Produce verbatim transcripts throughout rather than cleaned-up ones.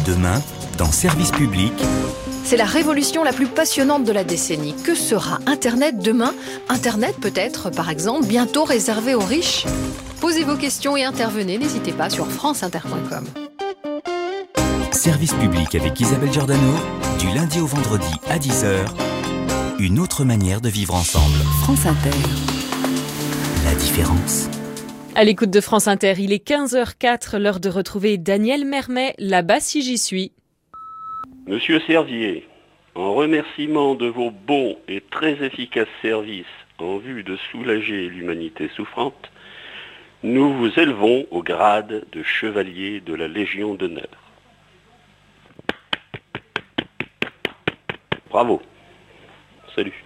Demain, dans Service Public... C'est la révolution la plus passionnante de la décennie. Que sera Internet demain? Internet peut-être, par exemple, bientôt réservé aux riches? Posez vos questions et intervenez, n'hésitez pas sur france inter point com. Service Public avec Isabelle Giordano, du lundi au vendredi à dix heures. Une autre manière de vivre ensemble. France Inter. La différence. À l'écoute de France Inter, il est quinze heures quatre, l'heure de retrouver Daniel Mermet, là-bas si j'y suis. Monsieur Servier, en remerciement de vos bons et très efficaces services en vue de soulager l'humanité souffrante, nous vous élevons au grade de chevalier de la Légion d'honneur. Bravo. Salut.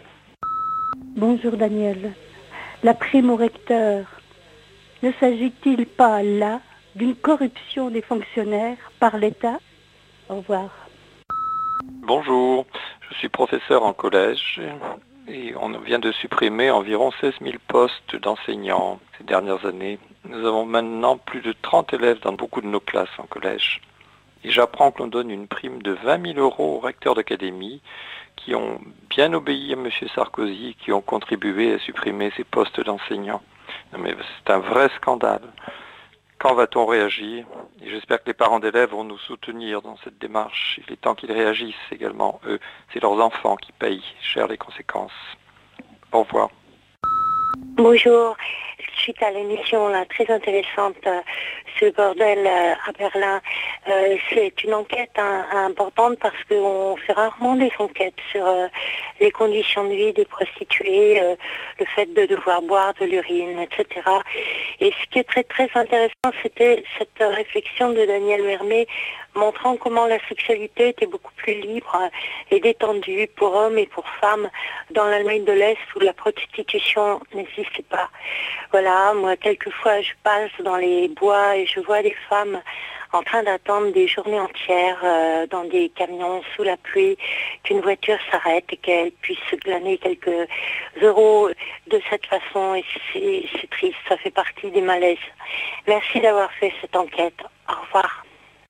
Bonjour Daniel. La prime au recteur, ne s'agit-il pas là d'une corruption des fonctionnaires par l'État? Au revoir. Bonjour, je suis professeur en collège et on vient de supprimer environ seize mille postes d'enseignants ces dernières années. Nous avons maintenant plus de trente élèves dans beaucoup de nos classes en collège. Et j'apprends que l'on donne une prime de vingt mille euros aux recteurs d'académie qui ont bien obéi à M. Sarkozy, qui ont contribué à supprimer ces postes d'enseignants. Non mais c'est un vrai scandale. Quand va-t-on réagir? Et j'espère que les parents d'élèves vont nous soutenir dans cette démarche. Il est temps qu'ils réagissent également, eux. C'est leurs enfants qui payent cher les conséquences. Au revoir. Bonjour. Suite à l'émission là, très intéressante, euh, ce bordel euh, à Berlin, euh, c'est une enquête hein, importante parce qu'on fait rarement des enquêtes sur euh, les conditions de vie des prostituées, euh, le fait de devoir boire de l'urine, et cetera. Et ce qui est très très intéressant, c'était cette réflexion de Daniel Mermet montrant comment la sexualité était beaucoup plus libre et détendue pour hommes et pour femmes dans l'Allemagne de l'Est où la prostitution n'existait pas. Voilà, moi quelquefois je passe dans les bois et je vois des femmes en train d'attendre des journées entières euh, dans des camions sous la pluie, qu'une voiture s'arrête et qu'elle puisse se glaner quelques euros de cette façon. Et c'est, c'est triste, ça fait partie des malaises. Merci d'avoir fait cette enquête. Au revoir.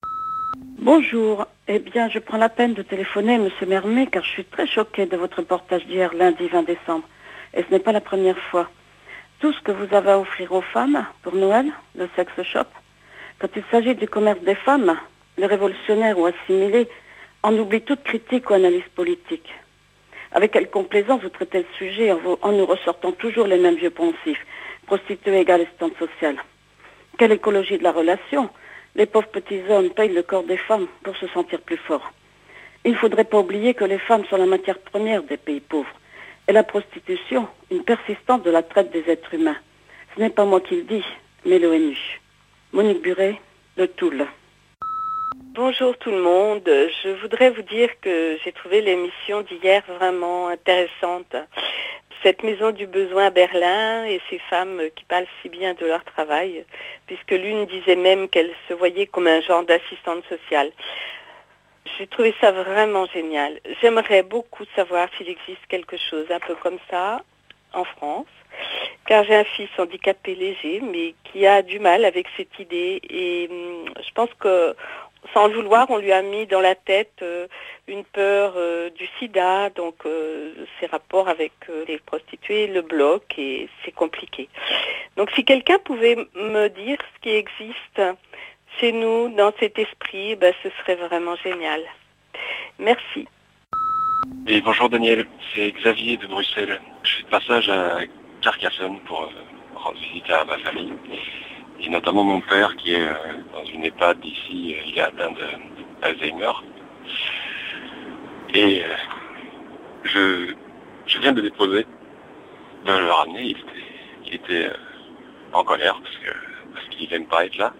Bonjour. Eh bien, je prends la peine de téléphoner à M. Mermet car je suis très choquée de votre reportage d'hier, lundi vingt décembre. Et ce n'est pas la première fois. Tout ce que vous avez à offrir aux femmes pour Noël, le sex shop, quand il s'agit du commerce des femmes, les révolutionnaires ou assimilés en oublient toute critique ou analyse politique. Avec quelle complaisance vous traitez le sujet en, vous, en nous ressortant toujours les mêmes vieux poncifs, prostituées égale assistante sociale. Quelle écologie de la relation? Les pauvres petits hommes payent le corps des femmes pour se sentir plus forts. Il ne faudrait pas oublier que les femmes sont la matière première des pays pauvres. Et la prostitution, une persistance de la traite des êtres humains. Ce n'est pas moi qui le dis, mais l'ONU. Monique Buret, de Toul. Bonjour tout le monde. Je voudrais vous dire que j'ai trouvé l'émission d'hier vraiment intéressante. Cette maison du besoin à Berlin et ces femmes qui parlent si bien de leur travail, puisque l'une disait même qu'elle se voyait comme un genre d'assistante sociale. J'ai trouvé ça vraiment génial. J'aimerais beaucoup savoir s'il existe quelque chose un peu comme ça en France, car j'ai un fils handicapé léger, mais qui a du mal avec cette idée. Et hum, je pense que, sans le vouloir, on lui a mis dans la tête euh, une peur euh, du sida, donc euh, ses rapports avec euh, les prostituées le bloquent et c'est compliqué. Donc si quelqu'un pouvait me dire ce qui existe chez nous, dans cet esprit, ben, ce serait vraiment génial. Merci. Et bonjour Daniel, c'est Xavier de Bruxelles. Je suis de passage à Carcassonne pour euh, rendre visite à ma famille. Et notamment mon père qui est euh, dans une EHPAD ici, euh, il est atteint d'Alzheimer. Et euh, je, je viens de le déposer, de le ramener. Il était, il était euh, en colère parce que parce qu'il n'aime pas être là.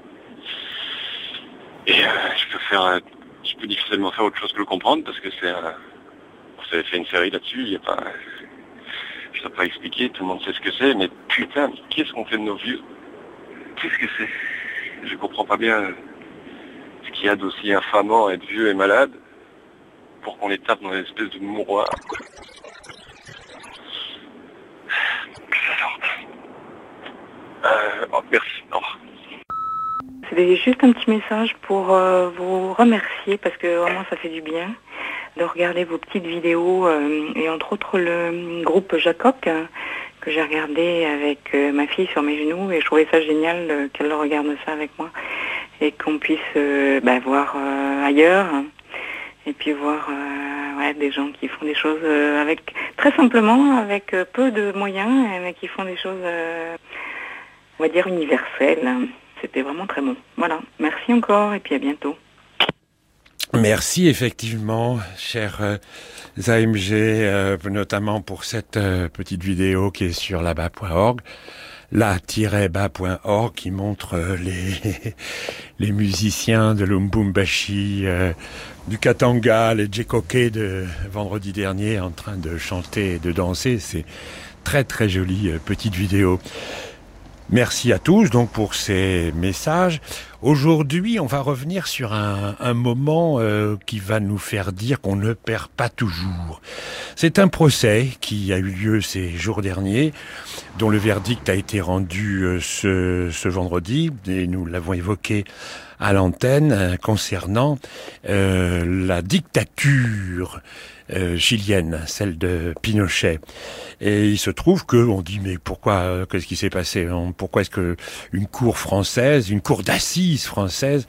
Et euh, je peux faire, euh, je peux difficilement faire autre chose que le comprendre parce que c'est, euh, vous avez fait une série là-dessus. Il y a pas, je ne sais pas expliquer. Tout le monde sait ce que c'est, mais putain, qu'est-ce qu'on fait de nos vieux? Qu'est-ce que c'est? Je comprends pas bien ce qu'il y a d'aussi infamant à être vieux et malade pour qu'on les tape dans une espèce de mouroir. Que ça sorte. Euh, oh, merci. Oh. C'était juste un petit message pour euh, vous remercier parce que vraiment ça fait du bien de regarder vos petites vidéos euh, et entre autres le groupe Jacob euh, que j'ai regardé avec euh, ma fille sur mes genoux et je trouvais ça génial euh, qu'elle regarde ça avec moi et qu'on puisse euh, bah, voir euh, ailleurs et puis voir euh, ouais, des gens qui font des choses euh, avec très simplement avec euh, peu de moyens mais qui font des choses euh, on va dire universelles. C'était vraiment très bon. Voilà, merci encore et puis à bientôt. Merci effectivement, cher euh, A M G, euh, notamment pour cette euh, petite vidéo qui est sur la bas point org, la tiret bas point org, qui montre euh, les les musiciens de l'Umbumbashi, euh, du Katanga, les Djekoké de vendredi dernier en train de chanter et de danser. C'est très très jolie euh, petite vidéo. Merci à tous donc pour ces messages. Aujourd'hui, on va revenir sur un, un moment euh, qui va nous faire dire qu'on ne perd pas toujours. C'est un procès qui a eu lieu ces jours derniers, dont le verdict a été rendu euh, ce, ce vendredi, et nous l'avons évoqué à l'antenne, euh, concernant euh, la dictature Euh, chilienne, celle de Pinochet. Et il se trouve que on dit mais pourquoi euh, qu'est-ce qui s'est passé on, Pourquoi est-ce que une cour française, une cour d'assises française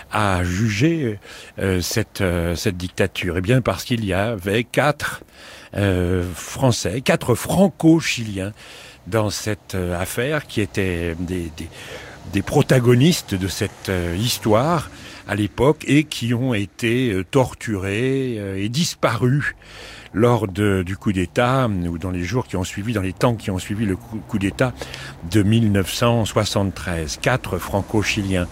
a jugé euh, cette euh, cette dictature? Eh bien parce qu'il y avait quatre euh, Français, quatre Franco-Chiliens dans cette euh, affaire qui étaient des, des des protagonistes de cette euh, histoire à l'époque et qui ont été euh, torturés euh, et disparus lors de, du coup d'État ou dans les jours qui ont suivi, dans les temps qui ont suivi le coup, coup d'État de mille neuf cent soixante-treize. Quatre franco-chiliens.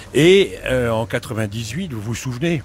Et euh, en quatre-vingt-dix-huit, vous vous souvenez,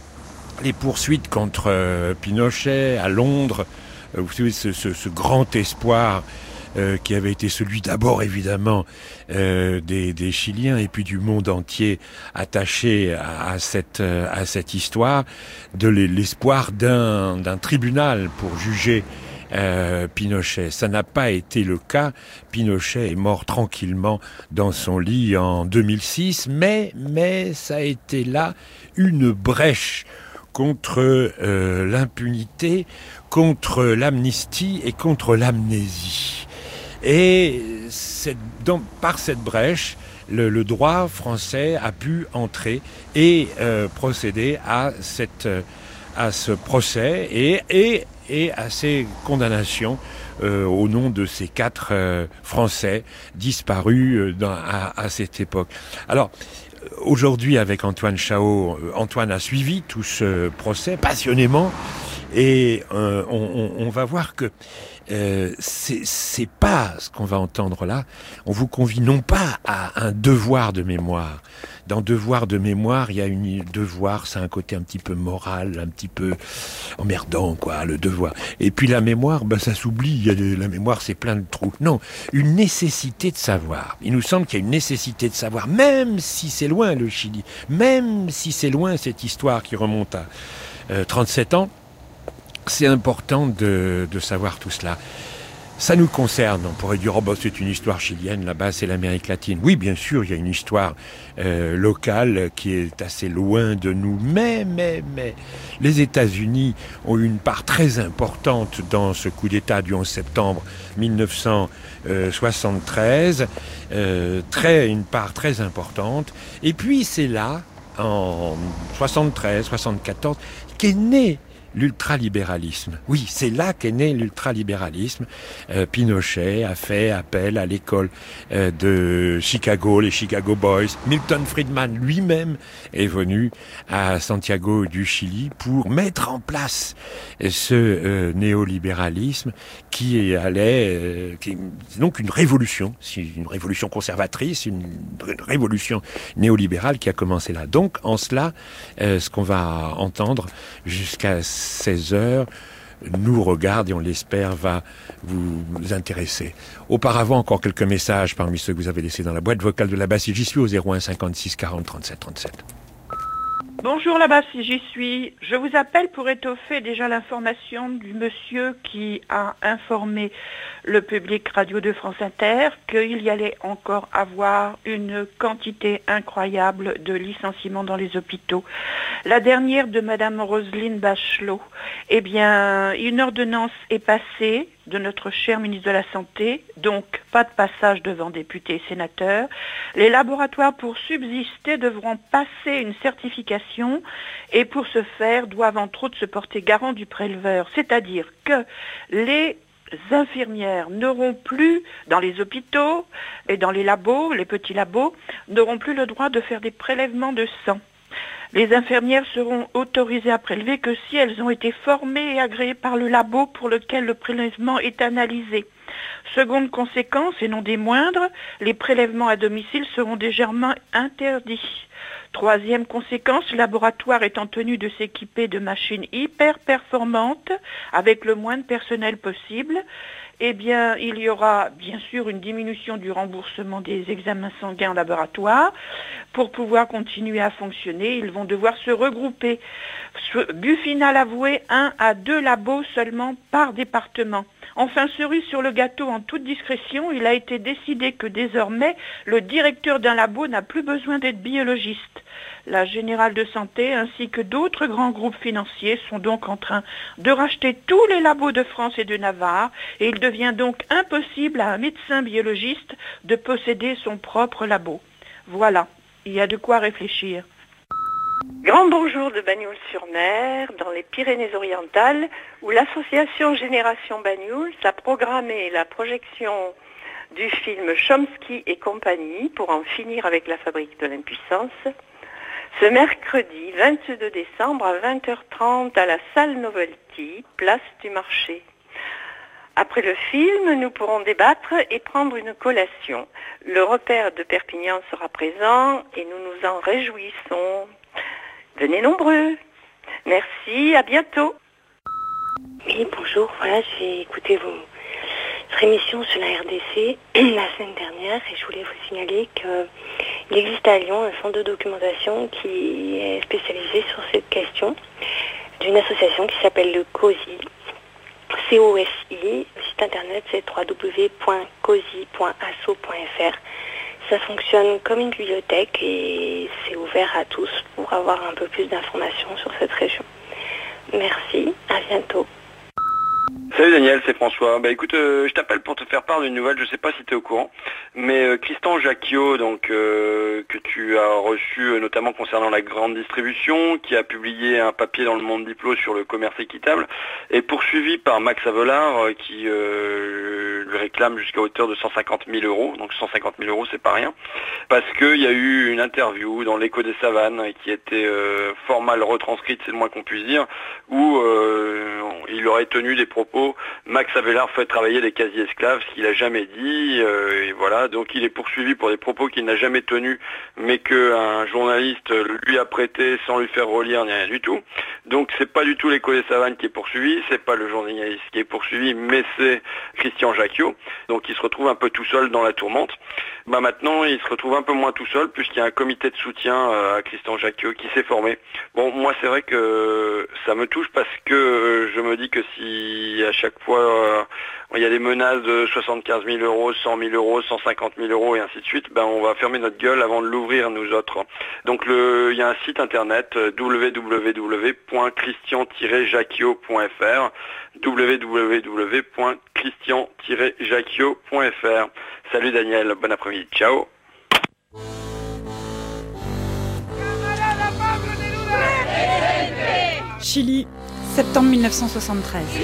les poursuites contre euh, Pinochet à Londres, euh, vous savez ce, ce, ce grand espoir Euh, qui avait été celui d'abord évidemment euh, des, des Chiliens et puis du monde entier attaché à, à cette euh, à cette histoire, de l'espoir d'un d'un tribunal pour juger euh, Pinochet. Ça n'a pas été le cas. Pinochet est mort tranquillement dans son lit en deux mille six, mais mais ça a été là une brèche contre euh, l'impunité, contre l'amnistie et contre l'amnésie. Et cette, dans, par cette brèche, le, le droit français a pu entrer et euh, procéder à, cette, à ce procès et, et, et à ces condamnations euh, au nom de ces quatre euh, Français disparus dans, à, à cette époque. Alors, aujourd'hui, avec Antoine Chao, Antoine a suivi tout ce procès passionnément et euh, on, on, on va voir que Euh, c'est, c'est pas ce qu'on va entendre là. On vous convie non pas à un devoir de mémoire. Dans devoir de mémoire, il y a une devoir, c'est un côté un petit peu moral, un petit peu emmerdant, quoi, le devoir. Et puis la mémoire, ben ça s'oublie. Il y a de, la mémoire, c'est plein de trous. Non, une nécessité de savoir. Il nous semble qu'il y a une nécessité de savoir, même si c'est loin le Chili, même si c'est loin cette histoire qui remonte à euh, trente-sept ans. C'est important de, de savoir tout cela. Ça nous concerne. On pourrait dire, oh bah, c'est une histoire chilienne, là-bas c'est l'Amérique latine. Oui, bien sûr, il y a une histoire euh, locale qui est assez loin de nous. Mais, mais, mais, les États-Unis ont eu une part très importante dans ce coup d'État du onze septembre mille neuf cent soixante-treize. Euh, très, une part très importante. Et puis c'est là, en soixante-treize, soixante-quatorze, qu'est né l'ultralibéralisme. Oui, c'est là qu'est né l'ultralibéralisme. Euh, Pinochet a fait appel à l'école euh, de Chicago, les Chicago Boys. Milton Friedman lui-même est venu à Santiago du Chili pour mettre en place ce euh, néolibéralisme qui allait, euh, qui, c'est donc une révolution, une révolution conservatrice, une, une révolution néolibérale qui a commencé là. Donc, en cela, euh, ce qu'on va entendre jusqu'à seize heures nous regarde et on l'espère va vous intéresser. Auparavant, encore quelques messages parmi ceux que vous avez laissés dans la boîte vocale de la Bastille. J'y suis au zéro un cinquante-six quarante trente-sept trente-sept. Bonjour là-bas si j'y suis. Je vous appelle pour étoffer déjà l'information du monsieur qui a informé le public radio de France Inter qu'il y allait encore avoir une quantité incroyable de licenciements dans les hôpitaux. La dernière de Madame Roselyne Bachelot, eh bien, une ordonnance est passée de notre cher ministre de la Santé, donc pas de passage devant députés et sénateurs. Les laboratoires pour subsister devront passer une certification et pour ce faire doivent entre autres se porter garant du préleveur, c'est-à-dire que les infirmières n'auront plus, dans les hôpitaux et dans les labos, les petits labos, n'auront plus le droit de faire des prélèvements de sang. Les infirmières seront autorisées à prélever que si elles ont été formées et agréées par le labo pour lequel le prélèvement est analysé. Seconde conséquence, et non des moindres, les prélèvements à domicile seront légèrement interdits. Troisième conséquence, le laboratoire étant tenu de s'équiper de machines hyper performantes avec le moins de personnel possible, eh bien, il y aura bien sûr une diminution du remboursement des examens sanguins en laboratoire. Pour pouvoir continuer à fonctionner, ils vont devoir se regrouper. But final avoué, un à deux labos seulement par département. Enfin, cerise sur le gâteau, en toute discrétion, il a été décidé que désormais, le directeur d'un labo n'a plus besoin d'être biologiste. La Générale de Santé ainsi que d'autres grands groupes financiers sont donc en train de racheter tous les labos de France et de Navarre et il devient donc impossible à un médecin biologiste de posséder son propre labo. Voilà, il y a de quoi réfléchir. Grand bonjour de Bagnols-sur-Mer, dans les Pyrénées-Orientales, où l'association Génération Bagnols a programmé la projection du film Chomsky et compagnie pour en finir avec la fabrique de l'impuissance, ce mercredi vingt-deux décembre à vingt heures trente à la salle Novelty, place du marché. Après le film, nous pourrons débattre et prendre une collation. Le repère de Perpignan sera présent et nous nous en réjouissons. Venez nombreux. Merci, à bientôt. Oui, bonjour. Voilà, j'ai écouté vos, votre émission sur la R D C la semaine dernière et je voulais vous signaler qu'il existe à Lyon un centre de documentation qui est spécialisé sur cette question d'une association qui s'appelle le COSI. C O S I. Le site internet c'est w w w point cosi point asso point f r. Ça fonctionne comme une bibliothèque et c'est ouvert à tous pour avoir un peu plus d'informations sur cette région. Merci, à bientôt. Salut Daniel, c'est François. Bah écoute, euh, je t'appelle pour te faire part d'une nouvelle, je sais pas si tu es au courant, mais euh, Christian Jacquiot, donc euh, que tu as reçu euh, notamment concernant la grande distribution, qui a publié un papier dans le Monde Diplo sur le commerce équitable, est poursuivi par Max Avelard euh, qui euh, lui réclame jusqu'à hauteur de cent cinquante mille euros, donc cent cinquante mille euros c'est pas rien, parce qu'il y a eu une interview dans l'Écho des Savanes qui était euh, fort mal retranscrite, c'est le moins qu'on puisse dire, où euh, il aurait tenu des propos Max Avelard fait travailler les quasi-esclaves, ce qu'il n'a jamais dit, euh, et voilà, donc il est poursuivi pour des propos qu'il n'a jamais tenus, mais qu'un journaliste lui a prêté sans lui faire relire ni rien du tout. Donc c'est pas du tout l'Écho des Savanes qui est poursuivi, c'est pas le journaliste qui est poursuivi, mais c'est Christian Jacquiot, donc il se retrouve un peu tout seul dans la tourmente. Bah maintenant il se retrouve un peu moins tout seul, puisqu'il y a un comité de soutien euh, à Christian Jacquiot qui s'est formé. Bon, moi c'est vrai que ça me touche parce que euh, je me dis que si à chaque fois euh, il y a des menaces de soixante-quinze mille euros, cent mille euros, cent cinquante mille euros et ainsi de suite, ben on va fermer notre gueule avant de l'ouvrir nous autres. Donc le, il y a un site internet w w w point christian tiret jacquiot point f r w w w point christian tiret jacquiot point f r. Salut Daniel, bon après-midi, ciao. Chili, septembre mille neuf cent soixante-treize.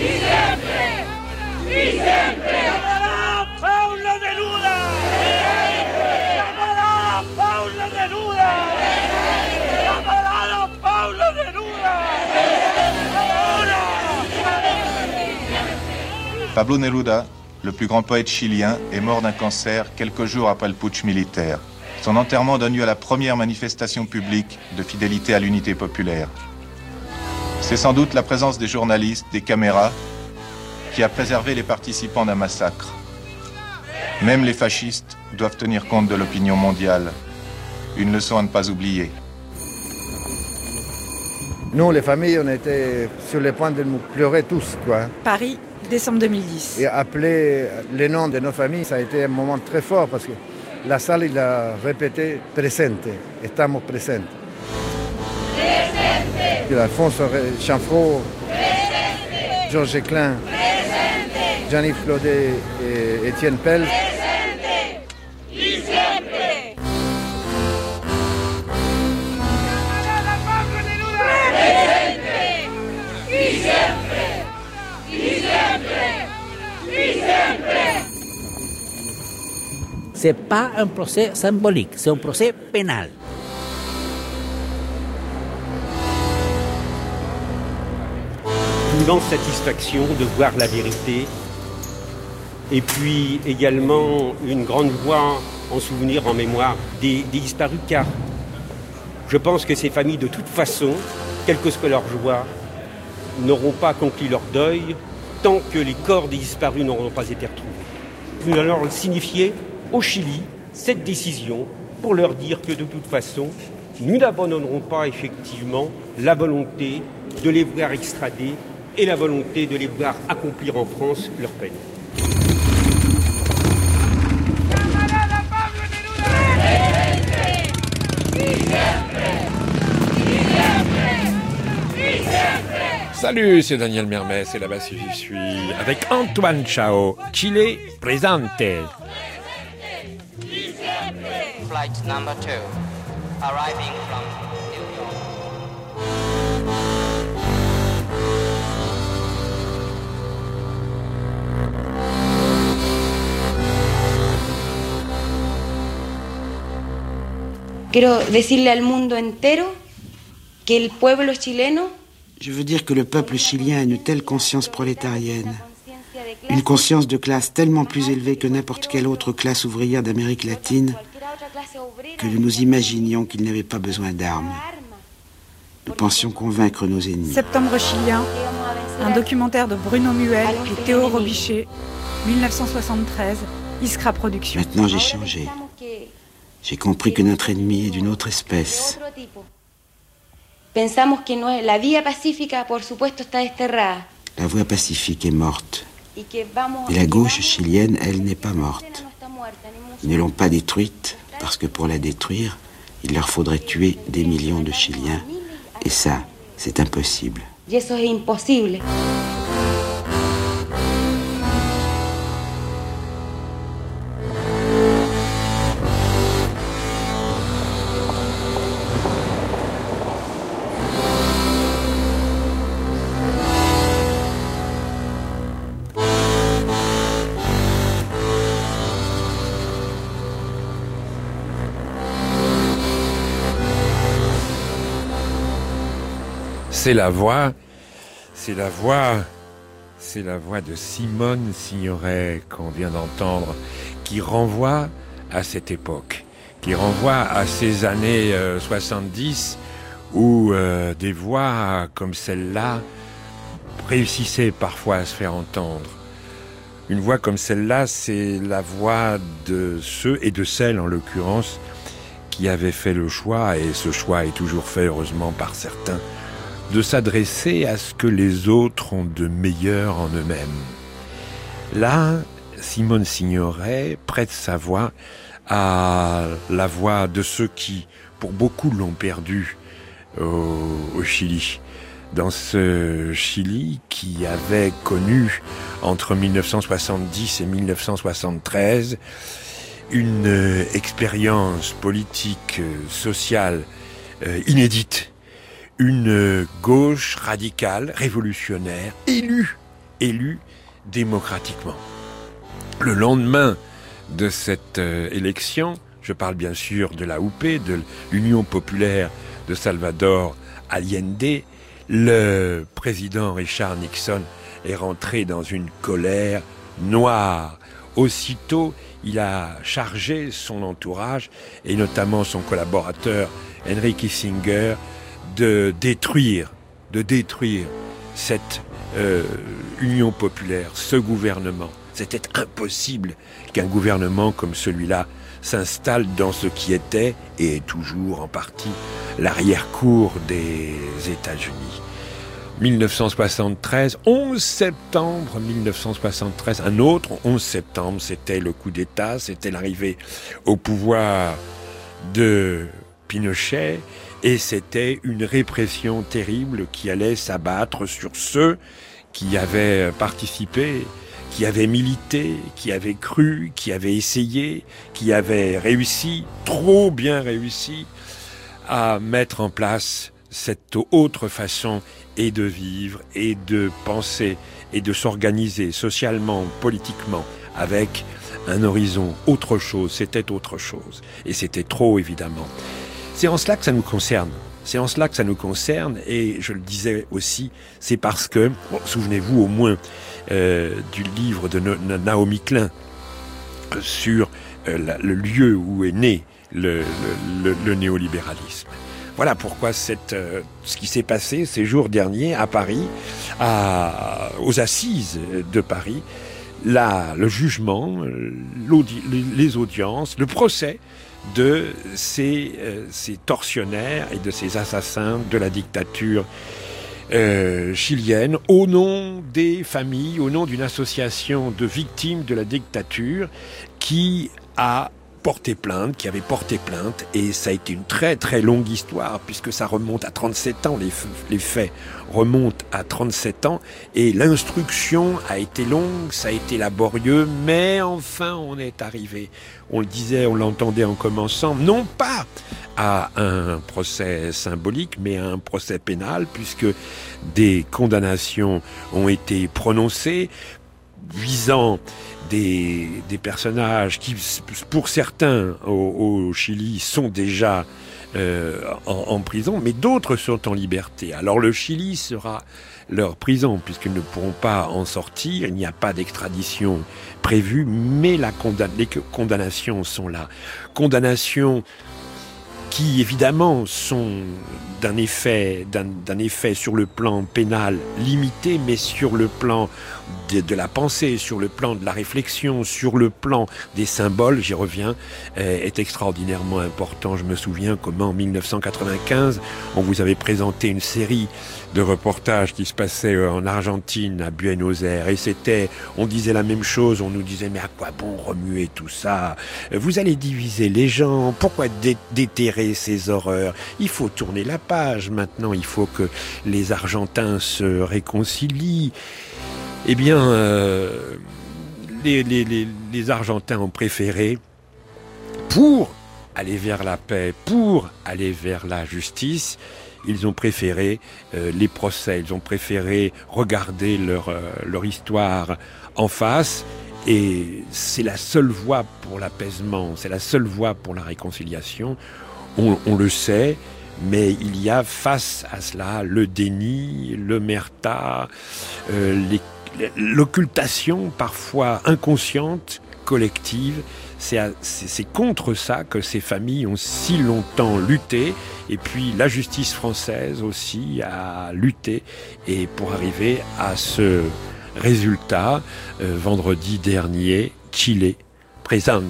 Pablo Neruda, le plus grand poète chilien, est mort d'un cancer quelques jours après le putsch militaire. Son enterrement donne lieu à la première manifestation publique de fidélité à l'unité populaire. C'est sans doute la présence des journalistes, des caméras, qui a préservé les participants d'un massacre. Même les fascistes doivent tenir compte de l'opinion mondiale. Une leçon à ne pas oublier. Nous, les familles, on était sur le point de nous pleurer tous, quoi. Paris, décembre deux mille dix. Et appeler les noms de nos familles, ça a été un moment très fort parce que la salle, il a répété « presente », « estamos presentes ». Alfonso Chanfraud, Georges Klein, Jean-Yves Claudet et Étienne Pell. C'est pas un procès symbolique, c'est un procès pénal. Une immense satisfaction de voir la vérité et puis également une grande joie en souvenir, en mémoire des, des disparus, car je pense que ces familles, de toute façon, quelle que soit leur joie, n'auront pas accompli leur deuil tant que les corps des disparus n'auront pas été retrouvés. Nous allons leur signifier au Chili cette décision pour leur dire que de toute façon, nous n'abandonnerons pas effectivement la volonté de les voir extradés et la volonté de les voir accomplir en France leur peine. Salut, c'est Daniel Mermet, c'est là-bas si j'y suis, avec Antoine Chao, Chile Presente. Flight number two, arriving from New York. Quiero decirle al mundo entero que el pueblo chileno. Je veux dire que le peuple chilien a une telle conscience prolétarienne, une conscience de classe tellement plus élevée que n'importe quelle autre classe ouvrière d'Amérique latine, que nous nous imaginions qu'ils n'avaient pas besoin d'armes. Nous pensions convaincre nos ennemis. Septembre chilien, un documentaire de Bruno Muel et Théo Robichet, mille neuf cent soixante-treize, Iskra Productions. Maintenant j'ai changé. J'ai compris que notre ennemi est d'une autre espèce. Pensamos que no es la vía pacífica, por supuesto, está desterrada. La voie pacifique est morte. Et la gauche chilienne, elle, n'est pas morte. Ils ne l'ont pas détruite, parce que pour la détruire, il leur faudrait tuer des millions de Chiliens. Et ça, c'est impossible. Y eso es imposible. C'est la voix, c'est la voix, c'est la voix de Simone Signoret qu'on vient d'entendre, qui renvoie à cette époque, qui renvoie à ces années euh, soixante-dix où euh, des voix comme celle-là réussissaient parfois à se faire entendre. Une voix comme celle-là, c'est la voix de ceux et de celles, en l'occurrence, qui avaient fait le choix, et ce choix est toujours fait heureusement par certains, de s'adresser à ce que les autres ont de meilleur en eux-mêmes. Là, Simone Signoret prête sa voix à la voix de ceux qui, pour beaucoup, l'ont perdu au, au Chili. Dans ce Chili qui avait connu, entre mille neuf cent soixante-dix et mille neuf cent soixante-treize, une euh, expérience politique, euh, sociale, euh, inédite. Une gauche radicale, révolutionnaire, élue, élue démocratiquement. Le lendemain de cette euh, élection, je parle bien sûr de la U P, de l'Union populaire de Salvador Allende, le président Richard Nixon est rentré dans une colère noire. Aussitôt, il a chargé son entourage, et notamment son collaborateur Henry Kissinger, de détruire, de détruire cette euh, Union populaire, ce gouvernement. C'était impossible qu'un gouvernement comme celui-là s'installe dans ce qui était et est toujours en partie l'arrière-cour des États-Unis. mille neuf cent soixante-treize, onze septembre mille neuf cent soixante-treize, un autre onze septembre, c'était le coup d'État, c'était l'arrivée au pouvoir de Pinochet, et c'était une répression terrible qui allait s'abattre sur ceux qui avaient participé, qui avaient milité, qui avaient cru, qui avaient essayé, qui avaient réussi, trop bien réussi, à mettre en place cette autre façon et de vivre, et de penser, et de s'organiser socialement, politiquement, avec un horizon autre chose. C'était autre chose. Et c'était trop, évidemment. C'est en cela que ça nous concerne. C'est en cela que ça nous concerne. Et je le disais aussi, c'est parce que, bon, souvenez-vous au moins euh, du livre de Naomi Klein euh, sur euh, la, le lieu où est né le, le, le, le néolibéralisme. Voilà pourquoi cette, euh, ce qui s'est passé ces jours derniers à Paris, à, aux assises de Paris, la, le jugement, l'audi, les audiences, le procès de ces, euh, ces tortionnaires et de ces assassins de la dictature euh, chilienne, au nom des familles, au nom d'une association de victimes de la dictature qui a porté plainte, qui avait porté plainte, et ça a été une très très longue histoire, puisque ça remonte à trente-sept ans, les, les faits remontent à trente-sept ans, et l'instruction a été longue, ça a été laborieux, mais enfin on est arrivé, on le disait, on l'entendait en commençant, non pas à un procès symbolique, mais à un procès pénal, puisque des condamnations ont été prononcées, visant des, des personnages qui, pour certains, au, au Chili, sont déjà euh, en, en prison, mais d'autres sont en liberté. Alors le Chili sera leur prison, puisqu'ils ne pourront pas en sortir, il n'y a pas d'extradition prévue, mais la condamn- les condamnations sont là. Condamnations qui évidemment sont d'un effet, d'un, d'un effet sur le plan pénal limité, mais sur le plan de, de la pensée, sur le plan de la réflexion, sur le plan des symboles, j'y reviens, euh, est extraordinairement important. Je me souviens comment en mille neuf cent quatre-vingt-quinze, on vous avait présenté une série de reportages qui se passaient en Argentine, à Buenos Aires, et c'était, on disait la même chose, on nous disait mais à quoi bon remuer tout ça? Vous allez diviser les gens, pourquoi dé- déterrer ces horreurs? Il faut tourner la page maintenant, il faut que les Argentins se réconcilient. Eh bien, euh, les, les, les, les Argentins ont préféré, pour aller vers la paix, pour aller vers la justice, ils ont préféré euh, les procès, ils ont préféré regarder leur, euh, leur histoire en face, et c'est la seule voie pour l'apaisement, c'est la seule voie pour la réconciliation. On, on le sait, mais il y a face à cela le déni, l'omerta, euh, les, l'occultation parfois inconsciente, collective. C'est, à, c'est, c'est contre ça que ces familles ont si longtemps lutté, et puis la justice française aussi a lutté, et pour arriver à ce résultat, euh, vendredi dernier, Chile présente.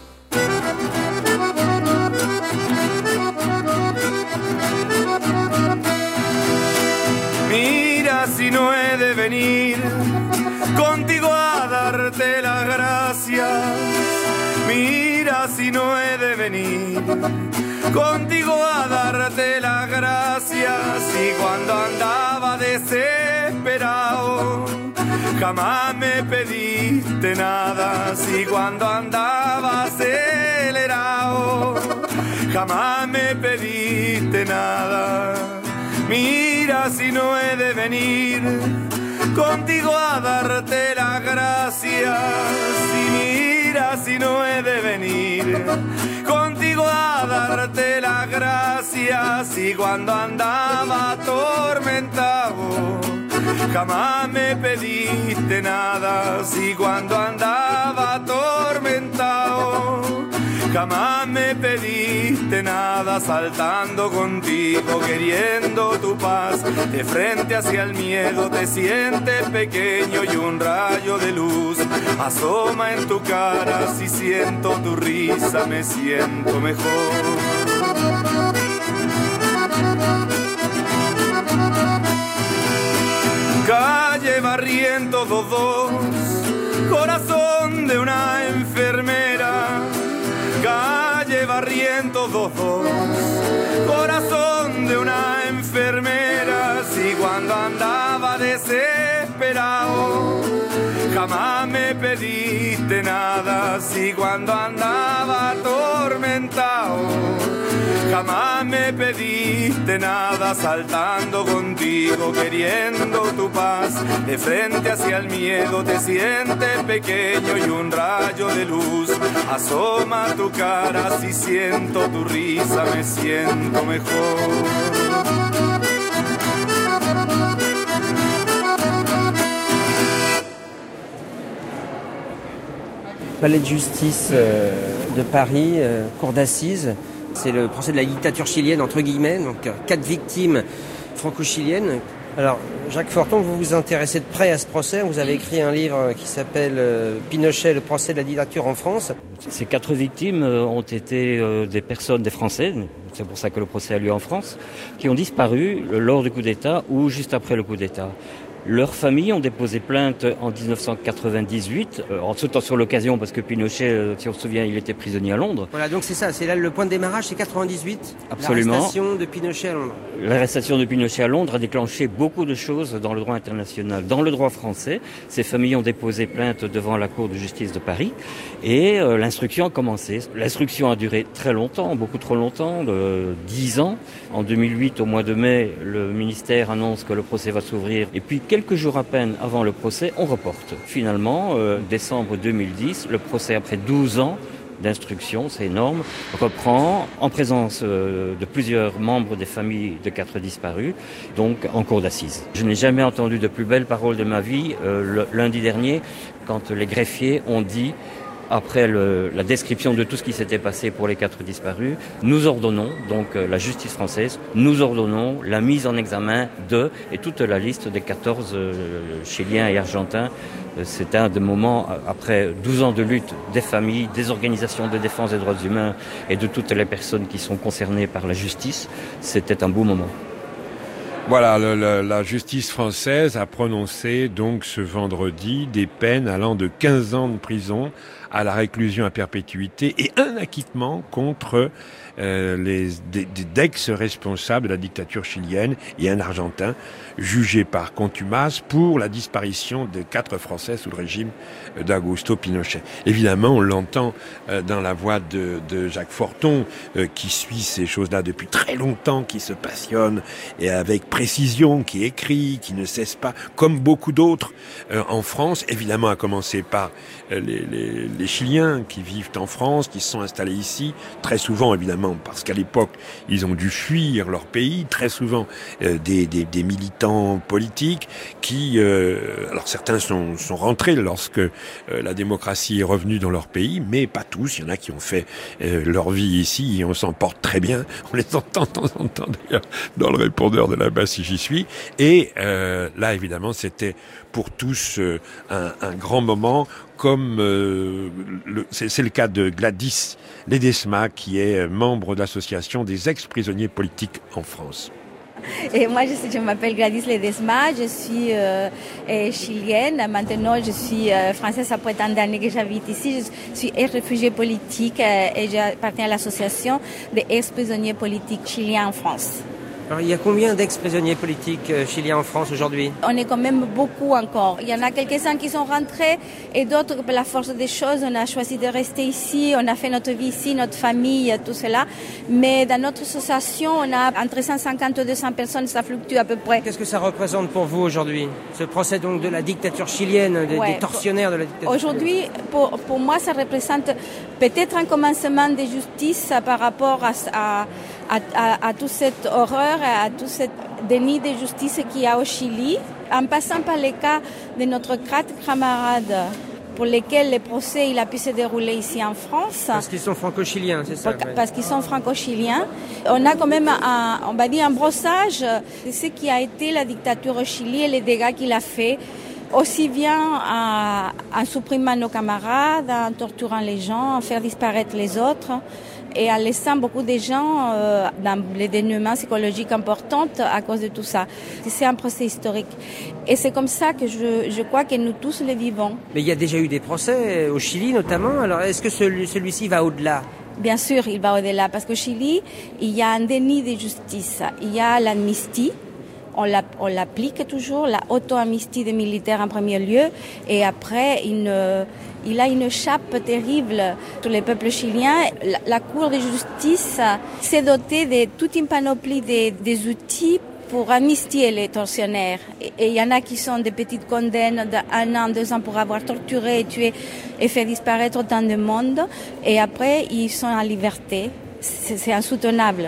Mira si no he de venir contigo a darte las gracias. Mira si no he de venir contigo a darte las gracias. Y cuando andaba desesperado jamás me pediste nada. Si cuando andaba acelerado jamás me pediste nada. Mira si no he de venir contigo a darte las gracias. Y mira si no he de venir contigo a darte las gracias. Y cuando andaba atormentado jamás me pediste nada. Si cuando andaba atormentado Jamás me pediste nada, saltando contigo, queriendo tu paz. De frente hacia el miedo te sientes pequeño y un rayo de luz asoma en tu cara. Si siento tu risa me siento mejor. Calle Barrientos dos dos, corazón de una enfermera. Calle Barrientos dos dos, corazón de una enfermera. Si cuando andaba desesperado jamás me pediste nada. Si cuando andaba atormentado jamás me pediste nada, saltando contigo, queriendo tu paz. De frente hacia el miedo te sientes pequeño y un rayo de luz asoma tu cara. Si siento tu risa me siento mejor. Palais de justice euh, de Paris, euh, cour d'assises. C'est le procès de la dictature chilienne, entre guillemets, donc quatre victimes franco-chiliennes. Alors, Jacques Forton, vous vous intéressez de près à ce procès. Vous avez écrit un livre qui s'appelle euh, Pinochet, le procès de la dictature en France. Ces quatre victimes ont été euh, des personnes, des Français, c'est pour ça que le procès a lieu en France, qui ont disparu lors du coup d'État ou juste après le coup d'État. Leurs familles ont déposé plainte en dix-neuf cent quatre-vingt-dix-huit, euh, en sautant sur l'occasion parce que Pinochet, euh, si on se souvient, il était prisonnier à Londres. Voilà, donc c'est ça, c'est là le point de démarrage, c'est quatre-vingt-dix-huit. Absolument. L'arrestation de Pinochet à Londres. L'arrestation de Pinochet à Londres a déclenché beaucoup de choses dans le droit international. Dans le droit français, ces familles ont déposé plainte devant la Cour de justice de Paris et euh, l'instruction a commencé. L'instruction a duré très longtemps, beaucoup trop longtemps, de dix ans. En deux mille huit, au mois de mai, le ministère annonce que le procès va s'ouvrir et puis quelques jours à peine avant le procès, on reporte. Finalement, euh, décembre deux mille dix, le procès, après douze ans d'instruction, c'est énorme, reprend en présence euh, de plusieurs membres des familles de quatre disparus, donc en cour d'assises. Je n'ai jamais entendu de plus belles paroles de ma vie euh, le, lundi dernier, quand les greffiers ont dit, après le, la description de tout ce qui s'était passé pour les quatre disparus, nous ordonnons, donc euh, la justice française, nous ordonnons la mise en examen de, et toute la liste des quatorze euh, Chiliens et Argentins. Euh, c'est un des moments, après douze ans de lutte des familles, des organisations de défense des droits humains et de toutes les personnes qui sont concernées par la justice, c'était un beau moment. Voilà, le, le, la justice française a prononcé donc ce vendredi des peines allant de quinze ans de prison à la réclusion à perpétuité et un acquittement contre euh, les des, des d'ex-responsables de la dictature chilienne et un Argentin jugé par contumace pour la disparition de quatre Français sous le régime d'Augusto Pinochet. Évidemment, on l'entend euh, dans la voix de, de Jacques Forton, euh, qui suit ces choses-là depuis très longtemps, qui se passionne et avec précision, qui écrit, qui ne cesse pas, comme beaucoup d'autres euh, en France, évidemment à commencer par euh, les, les, les Chiliens qui vivent en France, qui se sont installés ici, très souvent évidemment parce qu'à l'époque ils ont dû fuir leur pays, très souvent euh, des, des, des militants politiques qui, euh, alors certains sont, sont rentrés lorsque euh, la démocratie est revenue dans leur pays, mais pas tous, il y en a qui ont fait euh, leur vie ici et on s'en porte très bien, on les entend de temps en temps d'ailleurs dans le répondeur de là-bas si j'y suis, et euh, là évidemment c'était pour tous euh, un, un grand moment, comme euh, le, c'est, c'est le cas de Gladys Ledesma, qui est membre de l'association des ex-prisonniers politiques en France. Et moi, je, je m'appelle Gladys Ledesma, je suis euh, chilienne. Maintenant, je suis euh, française après tant d'années que j'habite ici. Je suis ex-réfugiée politique euh, et j'appartiens à l'association des ex-prisonniers politiques chiliens en France. Alors, il y a combien d'ex-prisonniers politiques euh, chiliens en France aujourd'hui? On est quand même beaucoup encore. Il y en a quelques-uns qui sont rentrés et d'autres, par la force des choses, on a choisi de rester ici. On a fait notre vie ici, notre famille, tout cela. Mais dans notre association, on a entre cent cinquante et deux cents personnes, ça fluctue à peu près. Qu'est-ce que ça représente pour vous aujourd'hui? Ce procès donc de la dictature chilienne, des, ouais, des tortionnaires de la dictature. Aujourd'hui, pour, pour moi, ça représente peut-être un commencement de justice par rapport à, à À, à, à toute cette horreur, à tout ce déni de justice qu'il y a au Chili, en passant par les cas de notre quatre camarades pour lesquels le procès il a pu se dérouler ici en France. Parce qu'ils sont franco-chiliens, c'est ça? Parce, parce qu'ils sont franco-chiliens. On a quand même un, on va dire un brossage de ce qui a été la dictature au Chili et les dégâts qu'il a fait, aussi bien en, en supprimant nos camarades, en torturant les gens, en faire disparaître les autres, et en laissant beaucoup de gens euh, dans les dénouements psychologiques importants à cause de tout ça. C'est un procès historique. Et c'est comme ça que je, je crois que nous tous le vivons. Mais il y a déjà eu des procès au Chili notamment, alors est-ce que celui, celui-ci va au-delà? Bien sûr, il va au-delà, parce qu'au Chili, il y a un déni de justice. Il y a l'amnistie. On l'applique toujours, la auto-amnistie des militaires en premier lieu, et après, une, il a une chape terrible pour les peuples chiliens. La, la Cour de justice s'est dotée de toute une panoplie de, des outils pour amnistier les tortionnaires. Et il y en a qui sont des petites condamnes d'un an, deux ans pour avoir torturé, tué et fait disparaître autant de monde, et après, ils sont en liberté. C'est insoutenable.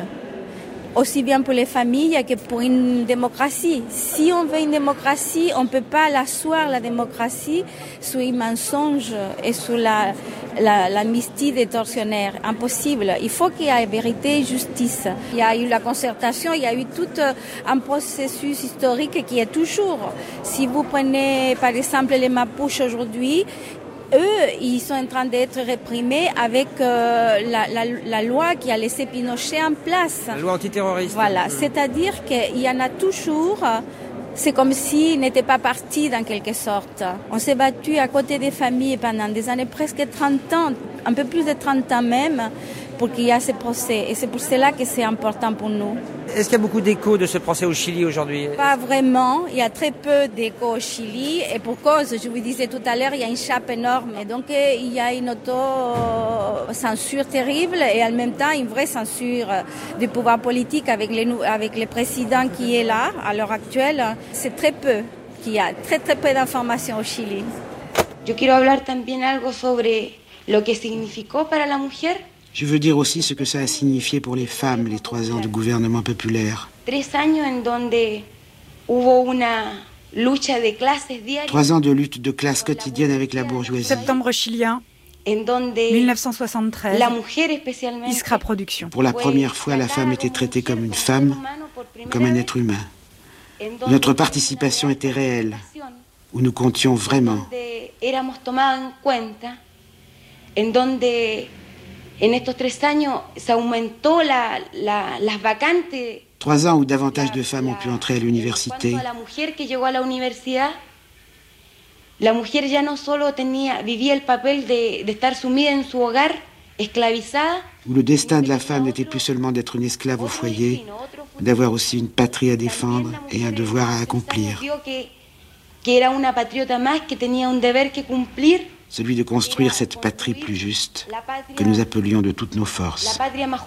Aussi bien pour les familles que pour une démocratie. Si on veut une démocratie, on ne peut pas l'asseoir, la démocratie, sous un mensonge et sous la, la, l'amnistie des tortionnaires. Impossible. Il faut qu'il y ait vérité et justice. Il y a eu la concertation, il y a eu tout un processus historique qui est toujours. Si vous prenez par exemple les Mapuches aujourd'hui, eux, ils sont en train d'être réprimés avec euh, la, la, la loi qui a laissé Pinochet en place. La loi antiterroriste. Voilà, c'est-à-dire qu'il y en a toujours. C'est comme s'ils n'étaient pas partis dans quelque sorte. On s'est battu à côté des familles pendant des années, presque trente ans, un peu plus de trente ans même, pour qu'il y ait ce procès. Et c'est pour cela que c'est important pour nous. Est-ce qu'il y a beaucoup d'échos de ce procès au Chili aujourd'hui? Pas vraiment. Il y a très peu d'échos au Chili. Et pour cause, je vous disais tout à l'heure, il y a une chape énorme. Et donc, il y a une auto-censure terrible et en même temps une vraie censure du pouvoir politique avec, les, avec le président qui est là à l'heure actuelle. C'est très peu qu'il y a, très très peu d'informations au Chili. Yo quiero hablar también algo sobre lo que significó para la mujer. Je veux dire aussi ce que ça a signifié pour les femmes, les trois ans de gouvernement populaire. Trois ans de lutte de classe quotidienne avec la bourgeoisie. Septembre chilien, mille neuf cent soixante-treize, Iskra Production. Pour la première fois, la femme était traitée comme une femme, comme un être humain. Notre participation était réelle, où nous comptions vraiment. En estos tres años se aumentó la, la, las vacantes. Trois ans où davantage de femmes ont pu entrer à l'université. La mujer que llegó a la universidad, la mujer ya no solo tenía, vivía el papel de, de estar sumida en su hogar, esclavizada. Où le destin de la femme n'était plus seulement d'être une esclave au foyer, mais d'avoir aussi une patrie à défendre et un devoir à accomplir. Que, que era una patriota más, que tenía un deber que cumplir. Celui de construire cette patrie plus juste que nous appelions de toutes nos forces.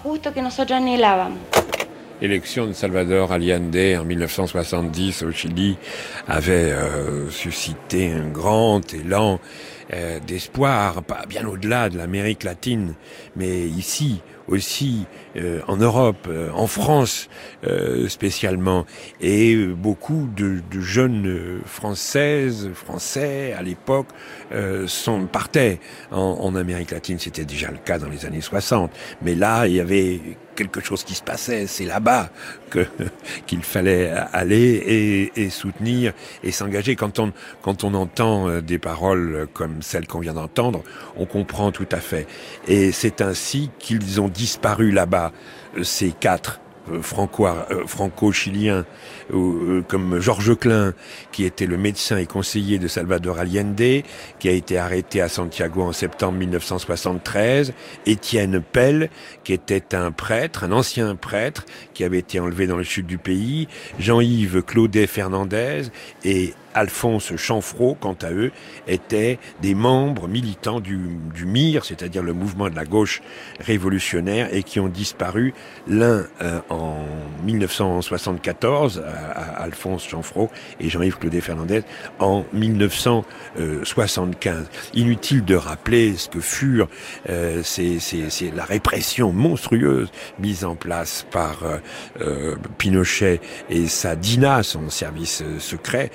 L'élection de Salvador Allende en mille neuf cent soixante-dix au Chili avait euh, suscité un grand élan euh, d'espoir, pas bien au-delà de l'Amérique latine, mais ici aussi euh, en Europe, euh, en France euh, spécialement, et euh, beaucoup de, de jeunes euh, françaises, français à l'époque euh, sont partaient en, en Amérique latine. C'était déjà le cas dans les années soixante, mais là il y avait quelque chose qui se passait. C'est là-bas que qu'il fallait aller et, et soutenir et s'engager. Quand on quand on entend des paroles comme celles qu'on vient d'entendre, on comprend tout à fait. Et c'est ainsi qu'ils ont disparu là-bas, ces quatre franco, euh, franco-chiliens, euh, comme Georges Klein, qui était le médecin et conseiller de Salvador Allende, qui a été arrêté à Santiago en septembre mille neuf cent soixante-treize, Étienne Pell, qui était un prêtre, un ancien prêtre, qui avait été enlevé dans le sud du pays, Jean-Yves Claudet Fernandez et Alphonse Chanfrault, quant à eux, étaient des membres militants du, du M I R, c'est-à-dire le mouvement de la gauche révolutionnaire, et qui ont disparu, l'un euh, en mille neuf cent soixante-quatorze, à, à Alphonse Chanfrault, et Jean-Yves Claudet Fernandez en mille neuf cent soixante-quinze. Inutile de rappeler ce que furent euh, c'est, c'est, c'est la répression monstrueuse mise en place par euh, euh, Pinochet et sa D I N A, son service euh, secret, euh,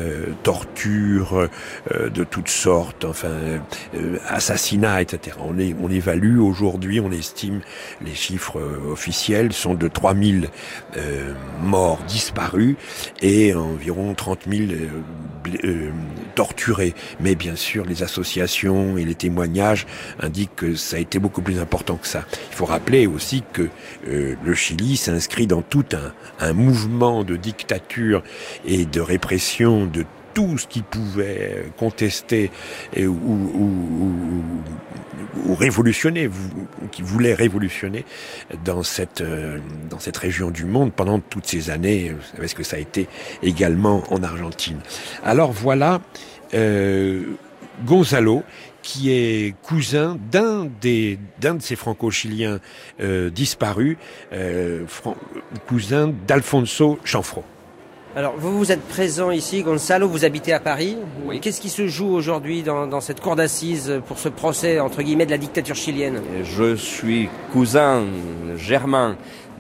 euh, tortures euh, de toutes sortes, enfin euh, assassinats, et cetera. On, est, on évalue aujourd'hui, on estime, les chiffres euh, officiels sont de trois mille euh, morts disparus et environ trente mille euh, euh, torturés. Mais bien sûr, les associations et les témoignages indiquent que ça a été beaucoup plus important que ça. Il faut rappeler aussi que euh, le Chili s'inscrit dans tout un, un mouvement de dictature et de répression de tout ce qui pouvait contester et, ou, ou, ou, ou révolutionner, ou qui voulait révolutionner dans cette, euh, dans cette région du monde pendant toutes ces années. Vous savez ce que ça a été également en Argentine. Alors voilà euh, Gonzalo, qui est cousin d'un des d'un de ces franco-chiliens euh, disparus, euh, fran- cousin d'Alfonso Chanfro. Alors, vous, vous êtes présent ici, Gonzalo, vous habitez à Paris. Oui. Qu'est-ce qui se joue aujourd'hui dans, dans cette cour d'assises pour ce procès, entre guillemets, de la dictature chilienne? Je suis cousin germain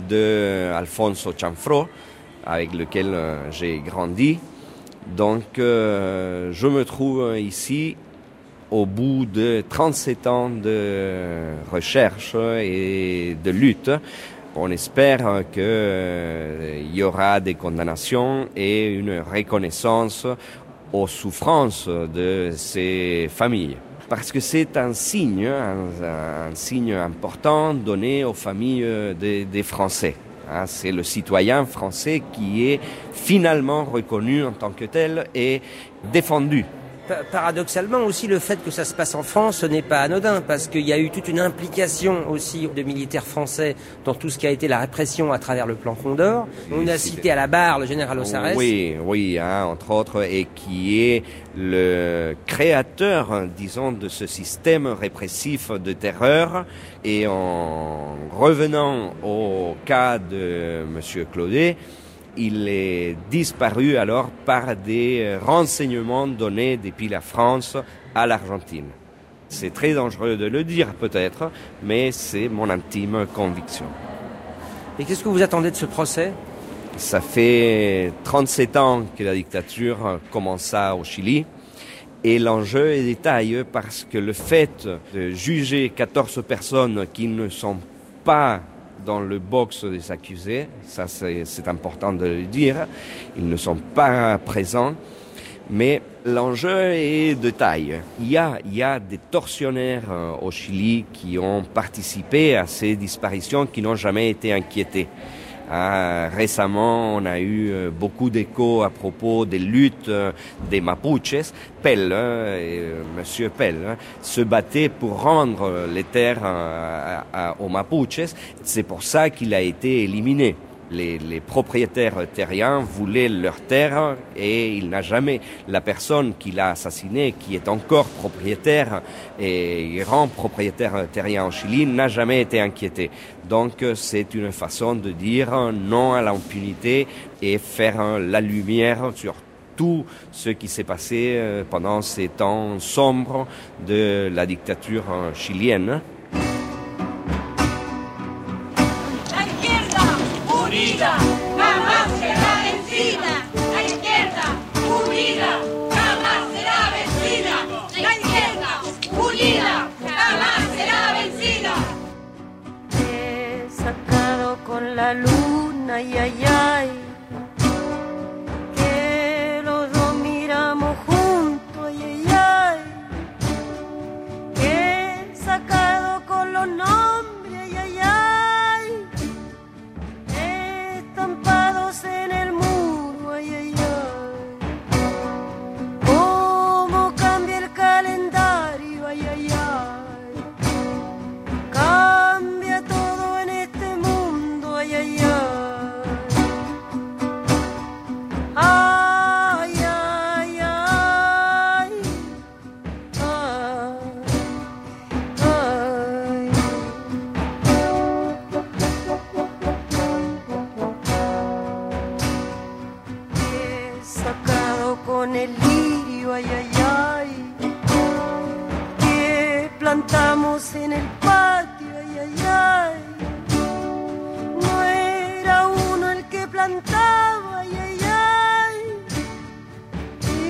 de Alfonso Chanfro, avec lequel euh, j'ai grandi. Donc, euh, je me trouve ici au bout de trente-sept ans de recherche et de lutte. On espère qu'il euh, y aura des condamnations et une reconnaissance aux souffrances de ces familles. Parce que c'est un signe, un, un signe important donné aux familles des, des Français. Hein, c'est le citoyen français qui est finalement reconnu en tant que tel et défendu. Paradoxalement aussi, le fait que ça se passe en France, ce n'est pas anodin, parce qu'il y a eu toute une implication aussi de militaires français dans tout ce qui a été la répression à travers le plan Condor. On a cité à la barre le général Ossarès. Oui, oui, hein, entre autres, et qui est le créateur, disons, de ce système répressif de terreur. Et en revenant au cas de M. Claudet, il est disparu alors par des renseignements donnés depuis la France à l'Argentine. C'est très dangereux de le dire peut-être, mais c'est mon intime conviction. Et qu'est-ce que vous attendez de ce procès ? Ça fait trente-sept ans que la dictature commença au Chili. Et l'enjeu est détaillé parce que le fait de juger quatorze personnes qui ne sont pas dans le box des accusés, ça c'est, c'est important de le dire, ils ne sont pas présents, mais l'enjeu est de taille. Il y a, il y a des tortionnaires euh, au Chili qui ont participé à ces disparitions, qui n'ont jamais été inquiétés. Euh, récemment, on a eu euh, beaucoup d'échos à propos des luttes euh, des Mapuches. Pell, euh, et, euh, Monsieur Pell, euh, se battait pour rendre les terres euh, à, à, aux Mapuches. C'est pour ça qu'il a été éliminé. Les, les propriétaires terriens voulaient leurs terres et il n'a jamais, la personne qui l'a assassiné, qui est encore propriétaire et grand propriétaire terrien en Chili, n'a jamais été inquiété. Donc c'est une façon de dire non à l'impunité et faire la lumière sur tout ce qui s'est passé pendant ces temps sombres de la dictature chilienne. Unida, jamás será vencida. La izquierda, unida, jamás será vencida. La izquierda, unida, jamás será vencida. He sacado con la luna, ay, ay, ay, que los dos miramos juntos, ay, ay, ay, que he sacado con los nombres, ay, ay, ay, estampados en el muro, ay, ay, ay. Cómo cambia el calendario, ay, ay, ay. Cambia todo en este mundo, ay, ay, ay. Ay, ay, ay. Ay, ay. Sacado con el lirio, ay, ay, ay, que plantamos en el patio, ay, ay, ay. No era uno el que plantaba, ay, ay, ay,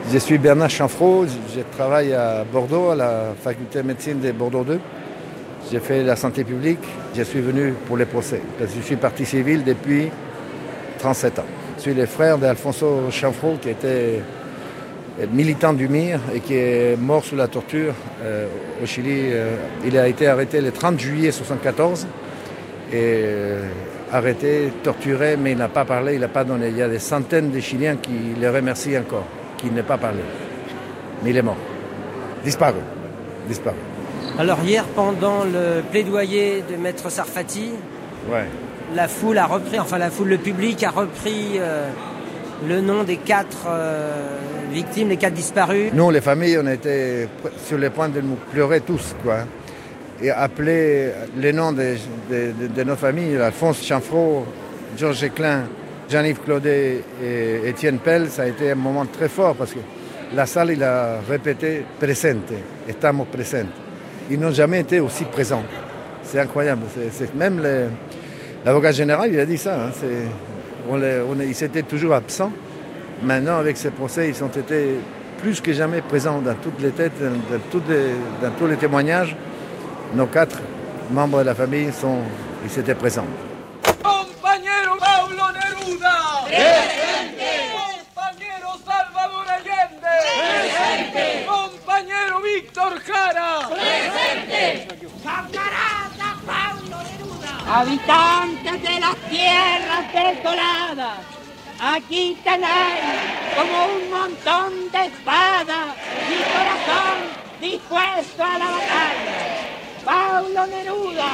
Je suis Bernard Chanfraud, je travaille à Bordeaux, à la faculté de médecine de Bordeaux deux. J'ai fait la santé publique, je suis venu pour les procès, parce que je suis partie civile depuis trente-sept ans. Je suis le frère d'Alfonso Chanfraud, qui était militant du M I R et qui est mort sous la torture euh, au Chili. Euh, il a été arrêté le trente juillet soixante-quatorze et euh, arrêté, torturé, mais il n'a pas parlé, il n'a pas donné. Il y a des centaines de Chiliens qui le remercient encore, qui n'ont pas parlé. Mais il est mort. Disparu. Disparu. Alors hier, pendant le plaidoyer de Maître Sarfati, ouais. la foule a repris, enfin la foule, le public a repris euh, le nom des quatre euh, victimes, les quatre disparus. Nous, les familles, on était sur le point de nous pleurer tous, quoi. Et appeler les noms de, de, de, de nos familles, Alphonse Chanfraud, Georges Éclin, Jean-Yves Claudet et Étienne Pell, ça a été un moment très fort parce que la salle, il a répété « presente », « estamos presentes ». Ils n'ont jamais été aussi présents. C'est incroyable. C'est, c'est même les, l'avocat général, il a dit ça. Hein, c'est, on les, on, ils étaient toujours absents. Maintenant, avec ces procès, ils ont été plus que jamais présents dans toutes les têtes, dans, dans, toutes les, dans tous les témoignages. Nos quatre membres de la famille, sont, ils étaient présents. Compañero Pablo Neruda. Presente. Compañero Salvador Allende. Presente. Compañero Víctor Jara. Presente. Camarada Pablo Neruda. Habitantes de las tierras desoladas, aquí tenéis como un montón de espadas y corazón dispuesto a la batalla. Pablo Neruda.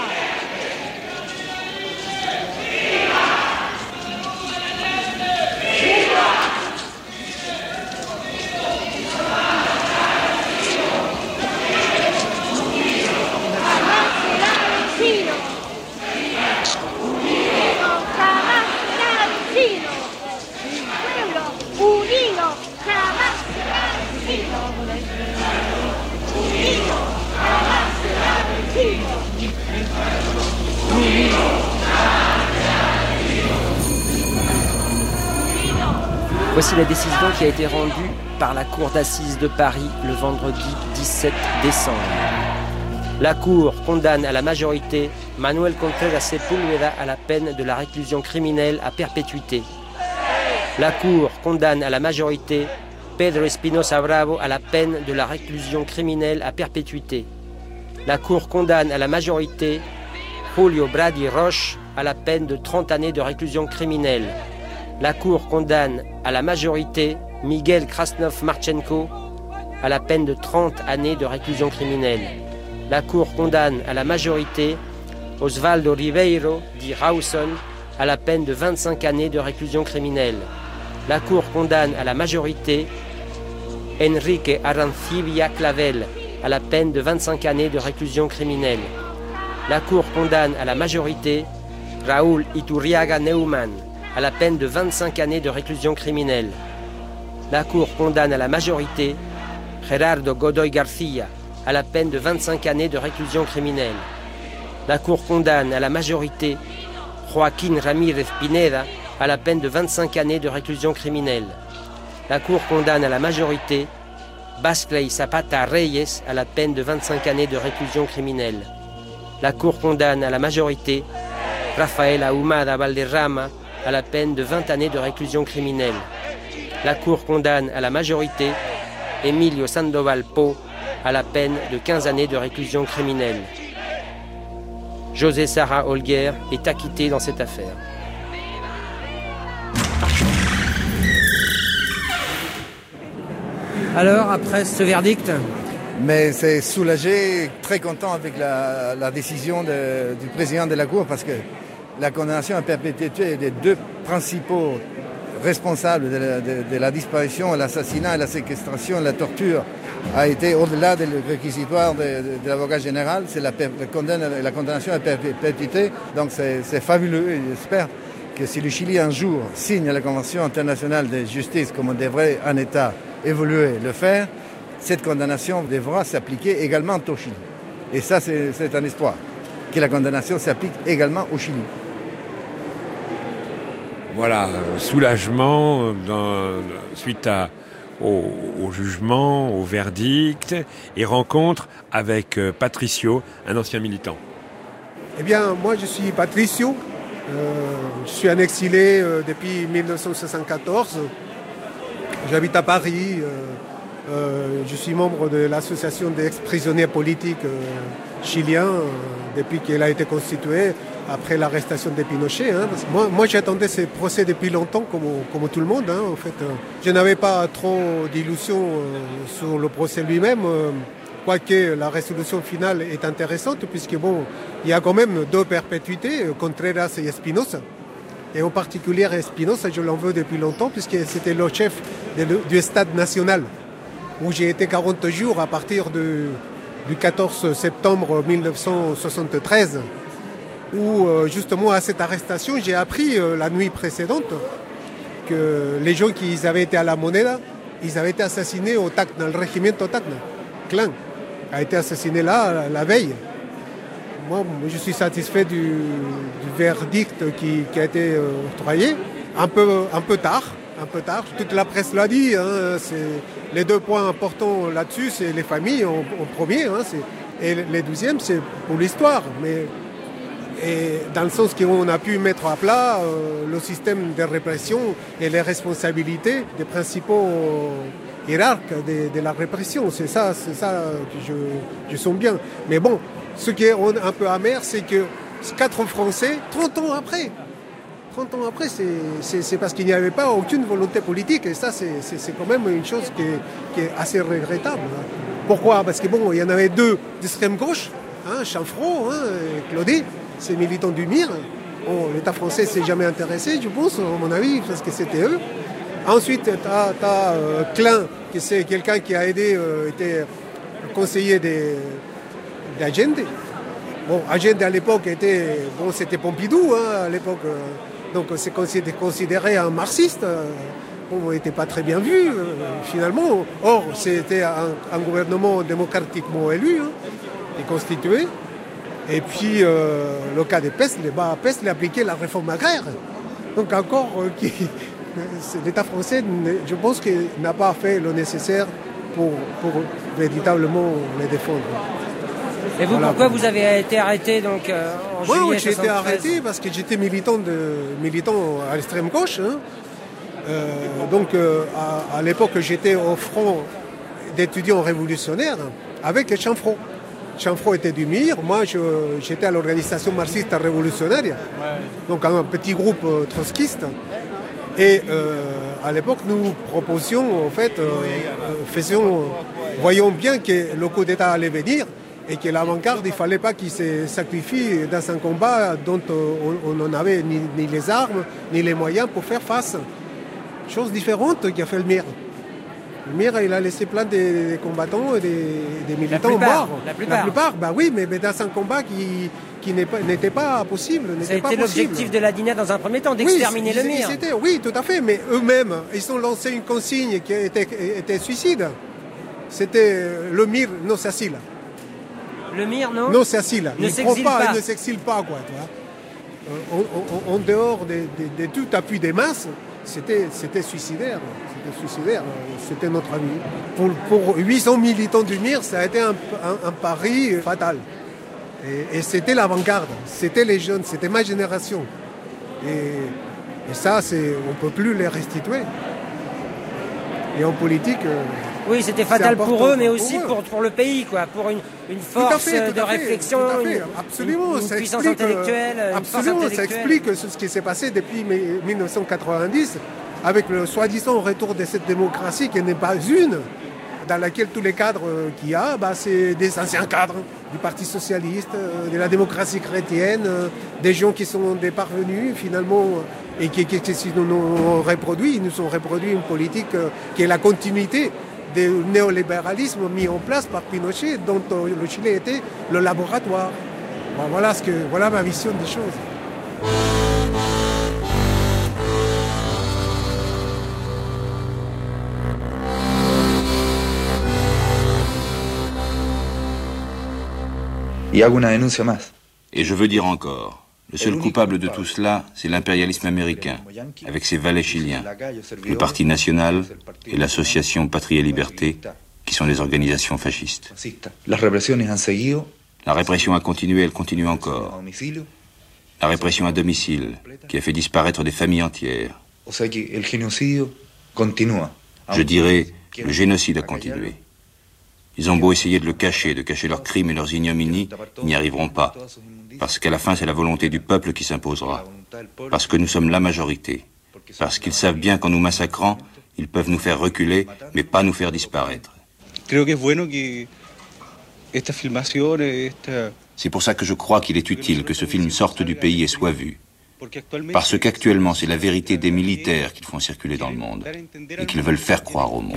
¡Viva! ¡Viva! Jamás será vencido. Unido, jamás será vencido. Pueblo unido, jamás será vencido. Unido, jamás será vencido. Unido, jamás será vencido. Voici la décision qui a été rendue par la Cour d'assises de Paris le vendredi dix-sept décembre. La Cour condamne à la majorité Manuel Contreras Sepúlveda à la peine de la réclusion criminelle à perpétuité. La Cour condamne à la majorité Pedro Espinosa Bravo à la peine de la réclusion criminelle à perpétuité. La Cour condamne à la majorité Julio Brady Roche à la peine de trente années de réclusion criminelle. La Cour condamne à la majorité Miguel Krasnov Marchenko à la peine de trente années de réclusion criminelle. La Cour condamne à la majorité Osvaldo Ribeiro di Rawson à la peine de vingt-cinq années de réclusion criminelle. La Cour condamne à la majorité Enrique Arancibia Clavel à la peine de vingt-cinq années de réclusion criminelle. La Cour condamne à la majorité Raúl Iturriaga Neumann à la peine de vingt-cinq années de réclusion criminelle. La Cour condamne à la majorité Gerardo Godoy García à la peine de vingt-cinq années de réclusion criminelle. La Cour condamne à la majorité Joaquín Ramírez Pineda à la peine de vingt-cinq années de réclusion criminelle. La Cour condamne à la majorité Basclay Zapata Reyes à la peine de vingt-cinq années de réclusion criminelle. La Cour condamne à la majorité Rafael Ahumada Valderrama à la peine de vingt années de réclusion criminelle. La Cour condamne à la majorité Emilio Sandoval Po à la peine de quinze années de réclusion criminelle. José Sarra Holguer est acquitté dans cette affaire. Alors, après ce verdict ? Mais c'est soulagé, très content avec la, la décision de, du président de la Cour parce que la condamnation à perpétuité des deux principaux responsables de la, de, de la disparition, l'assassinat, la séquestration, la torture a été au-delà du réquisitoire de, de, de l'avocat général. C'est la, la, condamne, la condamnation à perpétuité. Donc c'est, c'est fabuleux et j'espère que si le Chili un jour signe la Convention internationale de justice comme on devrait un État évoluer le faire, cette condamnation devra s'appliquer également au Chili. Et ça, c'est, c'est un espoir, que la condamnation s'applique également au Chili. Voilà, soulagement dans, suite à, au, au jugement, au verdict, et rencontre avec euh, Patricio, un ancien militant. Eh bien, moi je suis Patricio, euh, je suis un exilé euh, depuis mille neuf cent soixante-quatorze, j'habite à Paris, euh, euh, je suis membre de l'association des ex-prisonniers politiques euh, chiliens euh, depuis qu'elle a été constituée après l'arrestation de Pinochet. Hein, parce que moi, moi j'attendais ce procès depuis longtemps, comme, comme tout le monde. Hein, en fait, euh, je n'avais pas trop d'illusions euh, sur le procès lui-même. Euh, Quoique la résolution finale est intéressante, puisque bon, il y a quand même deux perpétuités, Contreras et Espinosa. Et en particulier Espinosa, je l'en veux depuis longtemps, puisque c'était le chef de, du Stade national, où j'ai été quarante jours à partir de, du quatorze septembre mille neuf cent soixante-treize, où euh, justement à cette arrestation, j'ai appris euh, la nuit précédente que les gens qui avaient été à la Moneda, ils avaient été assassinés au Tacna, le Regimiento Tacna, clan. A été assassiné là, la, la veille. Moi, je suis satisfait du, du verdict qui, qui a été euh, octroyé. Un peu, un peu tard, un peu tard. Toute la presse l'a dit. Hein, c'est, les deux points importants là-dessus, c'est les familles en, en premier. Hein, c'est, et les deuxièmes, c'est pour l'histoire. Mais et dans le sens qu'on a pu mettre à plat euh, le système de répression et les responsabilités des principaux hiérarques de, de la répression. C'est ça, c'est ça que je, je sens bien. Mais bon, ce qui est un peu amer, c'est que quatre Français, trente ans après, trente ans après, c'est, c'est, c'est parce qu'il n'y avait pas aucune volonté politique. Et ça, c'est, c'est, c'est quand même une chose qui est, qui est assez regrettable. Pourquoi ? Parce que bon, il y en avait deux d'extrême gauche, hein, Chanfrot, hein, et Claudie, ces militants du M I R. Bon, l'État français ne s'est jamais intéressé, je pense, à mon avis, parce que c'était eux. Ensuite, tu as, as euh, Klein, qui c'est quelqu'un qui a aidé, euh, était conseiller d'Allende. Bon, Allende à l'époque était, bon, c'était Pompidou, hein, à l'époque, euh, donc c'est considéré, considéré un marxiste. Euh, bon, il n'était pas très bien vu, euh, finalement. Or, c'était un, un gouvernement démocratiquement élu, hein, et constitué. Et puis, euh, le cas de Pestle, bah, Pestle appliquait la réforme agraire. Donc encore, euh, qui, l'État français, je pense qu'il n'a pas fait le nécessaire pour, pour véritablement les défendre. Et vous, voilà. Pourquoi vous avez été arrêté donc, euh, en ouais, juillet oui, j'ai été soixante-treize? arrêté parce que j'étais militant, de, militant à l'extrême gauche. Hein. Euh, donc, euh, à, à l'époque, j'étais au front d'étudiants révolutionnaires avec Chanfrot. Chanfrot était du M I R, moi je, j'étais à l'organisation marxiste révolutionnaire, ouais. Donc un petit groupe euh, trotskiste. Et euh, à l'époque, nous proposions, en fait, euh, faisions, voyons bien que le coup d'État allait venir et que l'avant-garde, il ne fallait pas qu'il se sacrifie dans un combat dont on n'en avait ni, ni les armes, ni les moyens pour faire face. Chose différente qu'a fait le M I R. Le M I R, il a laissé plein de, de combattants et des, des militants la plupart, morts. La plupart. La plupart, bah oui, mais, mais dans un combat qui, qui n'est pas, n'était pas possible. Ça a été l'objectif de la D I N A dans un premier temps, d'exterminer oui, le M I R. C'était, oui, tout à fait, mais eux-mêmes, ils ont lancé une consigne qui était, était suicide. C'était le M I R non s'assile. Le M I R non Non s'assile. Ne il ne prend pas, pas. Il ne s'exile pas, quoi. Tu vois. En, en, en dehors de, de, de tout appui des masses, c'était, c'était suicidaire. C'était suicidaire. C'était notre avis. Pour, pour huit cents militants du M I R, ça a été un, un, un pari fatal. Et, et c'était l'avant-garde. C'était les jeunes. C'était ma génération. Et, et ça, c'est, on ne peut plus les restituer. Et en politique... Oui, c'était fatal pour eux, mais aussi pour, pour, pour le pays, quoi, pour une, une force fait, de réflexion, fait, absolument, une, une ça puissance explique, intellectuelle. Euh, une absolument, force ça explique ce qui s'est passé depuis mille neuf cent quatre-vingt-dix, avec le soi-disant retour de cette démocratie qui n'est pas une, dans laquelle tous les cadres qu'il y a, bah, c'est des anciens cadres du Parti socialiste, de la démocratie chrétienne, des gens qui sont des parvenus finalement et qui, qui, qui nous ont reproduit, ils nous ont reproduit une politique qui est la continuité du néolibéralisme mis en place par Pinochet, dont le Chili était le laboratoire. Bon, voilà, ce que, voilà ma vision des choses. Y hago una denuncia más. Et je veux dire encore, Le seul coupable de tout cela, c'est l'impérialisme américain, avec ses valets chiliens, le Parti national et l'association Patrie et Liberté, qui sont des organisations fascistes. La répression a continué, elle continue encore. La répression à domicile, qui a fait disparaître des familles entières. Je dirais, le génocide a continué. Ils ont beau essayer de le cacher, de cacher leurs crimes et leurs ignominies, ils n'y arriveront pas. Parce qu'à la fin, c'est la volonté du peuple qui s'imposera. Parce que nous sommes la majorité. Parce qu'ils savent bien qu'en nous massacrant, ils peuvent nous faire reculer, mais pas nous faire disparaître. C'est pour ça que je crois qu'il est utile que ce film sorte du pays et soit vu. Parce qu'actuellement, c'est la vérité des militaires qu'ils font circuler dans le monde et qu'ils veulent faire croire au monde.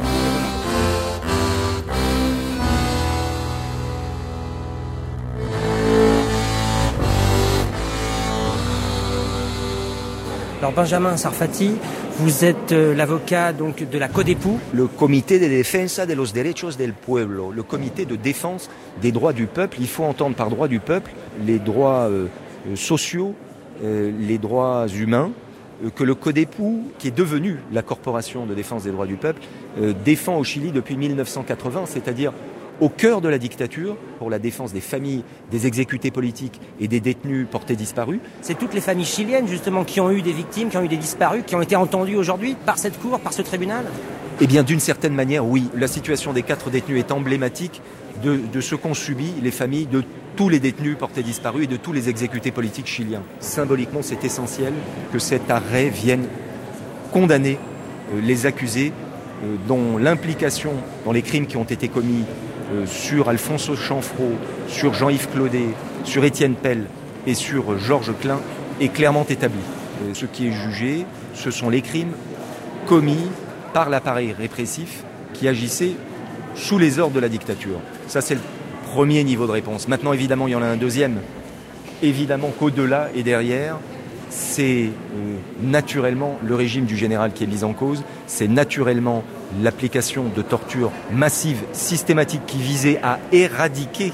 Alors Benjamin Sarfati, vous êtes euh, l'avocat donc de la CODEPU. Le comité de defensa de los derechos del pueblo, le comité de défense des droits du peuple. Il faut entendre par droits du peuple les droits euh, sociaux, euh, les droits humains, euh, que le CODEPU, qui est devenu la corporation de défense des droits du peuple, euh, défend au Chili depuis mille neuf cent quatre-vingts, c'est-à-dire au cœur de la dictature, pour la défense des familles, des exécutés politiques et des détenus portés disparus. C'est toutes les familles chiliennes, justement, qui ont eu des victimes, qui ont eu des disparus, qui ont été entendues aujourd'hui par cette cour, par ce tribunal? Eh bien, d'une certaine manière, oui. La situation des quatre détenus est emblématique de, de ce qu'ont subi les familles de tous les détenus portés disparus et de tous les exécutés politiques chiliens. Symboliquement, c'est essentiel que cet arrêt vienne condamner euh, les accusés euh, dont l'implication dans les crimes qui ont été commis Euh, sur Alfonso Chanfro, sur Jean-Yves Claudet, sur Étienne Pell et sur Georges Klein est clairement établi. Euh, ce qui est jugé, ce sont les crimes commis par l'appareil répressif qui agissait sous les ordres de la dictature. Ça, c'est le premier niveau de réponse. Maintenant, évidemment, il y en a un deuxième. Évidemment qu'au-delà et derrière, c'est euh, naturellement le régime du général qui est mis en cause, c'est naturellement l'application de tortures massives, systématiques, qui visaient à éradiquer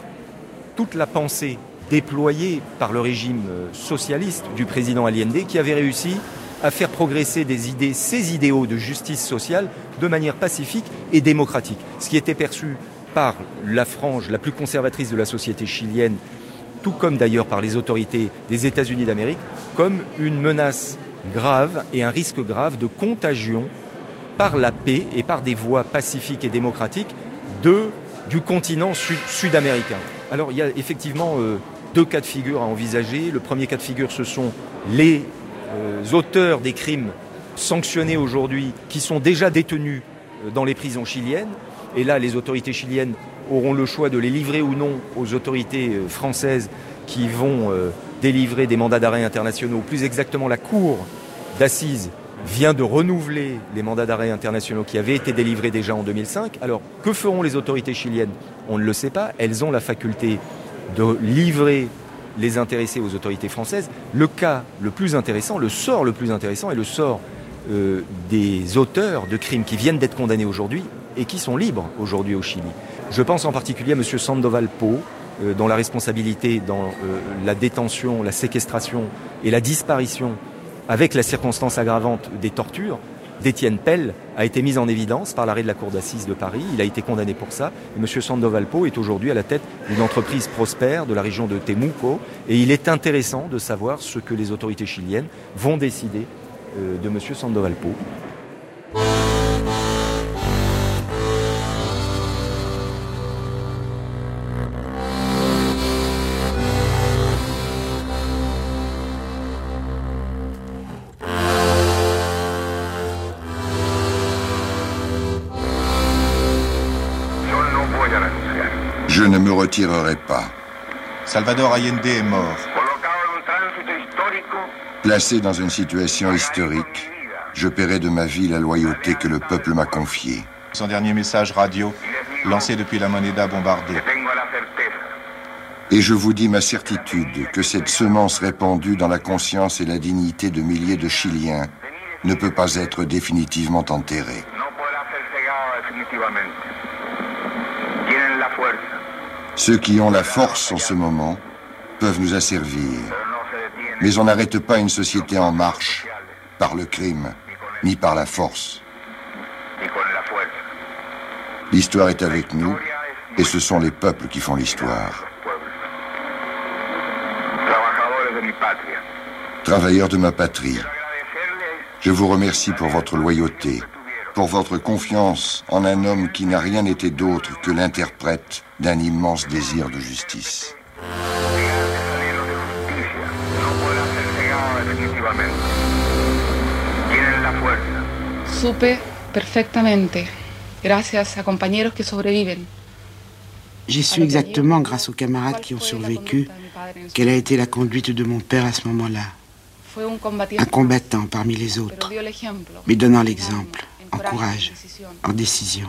toute la pensée déployée par le régime socialiste du président Allende, qui avait réussi à faire progresser des idées, ces idéaux de justice sociale de manière pacifique et démocratique. Ce qui était perçu par la frange la plus conservatrice de la société chilienne, tout comme d'ailleurs par les autorités des États-Unis d'Amérique, comme une menace grave et un risque grave de contagion par la paix et par des voies pacifiques et démocratiques de, du continent sud, sud-américain. Alors il y a effectivement euh, deux cas de figure à envisager. Le premier cas de figure, ce sont les euh, auteurs des crimes sanctionnés aujourd'hui qui sont déjà détenus euh, dans les prisons chiliennes. Et là, les autorités chiliennes auront le choix de les livrer ou non aux autorités euh, françaises qui vont euh, délivrer des mandats d'arrêt internationaux. Plus exactement, la Cour d'assises vient de renouveler les mandats d'arrêt internationaux qui avaient été délivrés déjà en deux mille cinq. Alors, que feront les autorités chiliennes? On ne le sait pas. Elles ont la faculté de livrer les intéressés aux autorités françaises. Le cas le plus intéressant, le sort le plus intéressant est le sort euh, des auteurs de crimes qui viennent d'être condamnés aujourd'hui et qui sont libres aujourd'hui au Chili. Je pense en particulier à M. Sandoval Po, euh, dont la responsabilité dans euh, la détention, la séquestration et la disparition avec la circonstance aggravante des tortures d'Étienne Pell a été mise en évidence par l'arrêt de la Cour d'assises de Paris. Il a été condamné pour ça. Et M. Sandoval Po est aujourd'hui à la tête d'une entreprise prospère de la région de Temuco. Et il est intéressant de savoir ce que les autorités chiliennes vont décider euh, de M. Sandoval Po. Je ne me retirerai pas. Salvador Allende est mort. Placé dans une situation historique, je paierai de ma vie la loyauté que le peuple m'a confiée. Son dernier message radio, lancé depuis la Moneda bombardée. Et je vous dis ma certitude que cette semence répandue dans la conscience et la dignité de milliers de Chiliens ne peut pas être définitivement enterrée. Ceux qui ont la force en ce moment peuvent nous asservir, Mais on n'arrête pas une société en marche par le crime, ni par la force. L'histoire est avec nous, et ce sont les peuples qui font l'histoire. Travailleurs de ma patrie, je vous remercie pour votre loyauté, pour votre confiance en un homme qui n'a rien été d'autre que l'interprète d'un immense désir de justice. Supe perfectamente, gracias a compañeros que sobreviven. J'ai su exactement, grâce aux camarades qui ont survécu, quelle a été la conduite de mon père à ce moment-là. Un combattant parmi les autres, mais donnant l'exemple, en courage, en décision.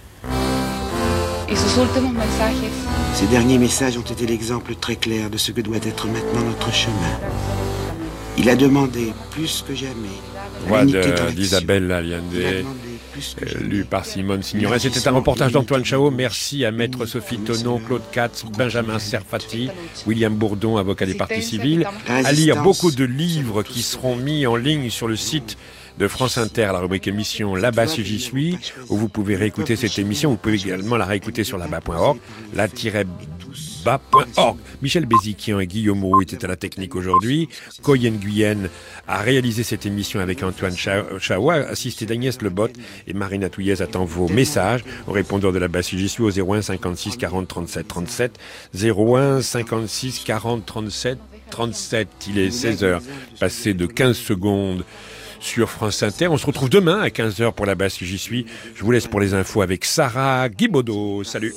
Ces derniers messages ont été l'exemple très clair de ce que doit être maintenant notre chemin. Il a demandé, plus que jamais, Voix d'Isabelle Allende, euh, lu par Simone Signoret. C'était un reportage d'Antoine Chao. Merci à Maître Sophie Tonneau, Claude Katz, Benjamin Serfati, William Bourdon, avocat des partis civils. À lire beaucoup de livres qui seront mis en ligne sur le site de France Inter, la rubrique émission Là-bas si j'y suis, où vous pouvez réécouter cette émission. Vous pouvez également la réécouter sur là-bas point org, la tiret bas point org. Michel Béziquian et Guillaume Roux étaient à la technique aujourd'hui. Coyen Guyenne a réalisé cette émission avec Antoine Chaoua, assisté d'Agnès Lebot, et Marina Touillez attend vos messages au répondeur de Là-bas si j'y suis au zéro un cinquante-six quarante trente-sept trente-sept, zéro un cinquante-six quarante trente-sept trente-sept. Il est seize heures, passé de quinze secondes sur France Inter. On se retrouve demain à quinze heures pour Là-bas si j'y suis. Je vous laisse pour les infos avec Sarah Guibaudot. Salut.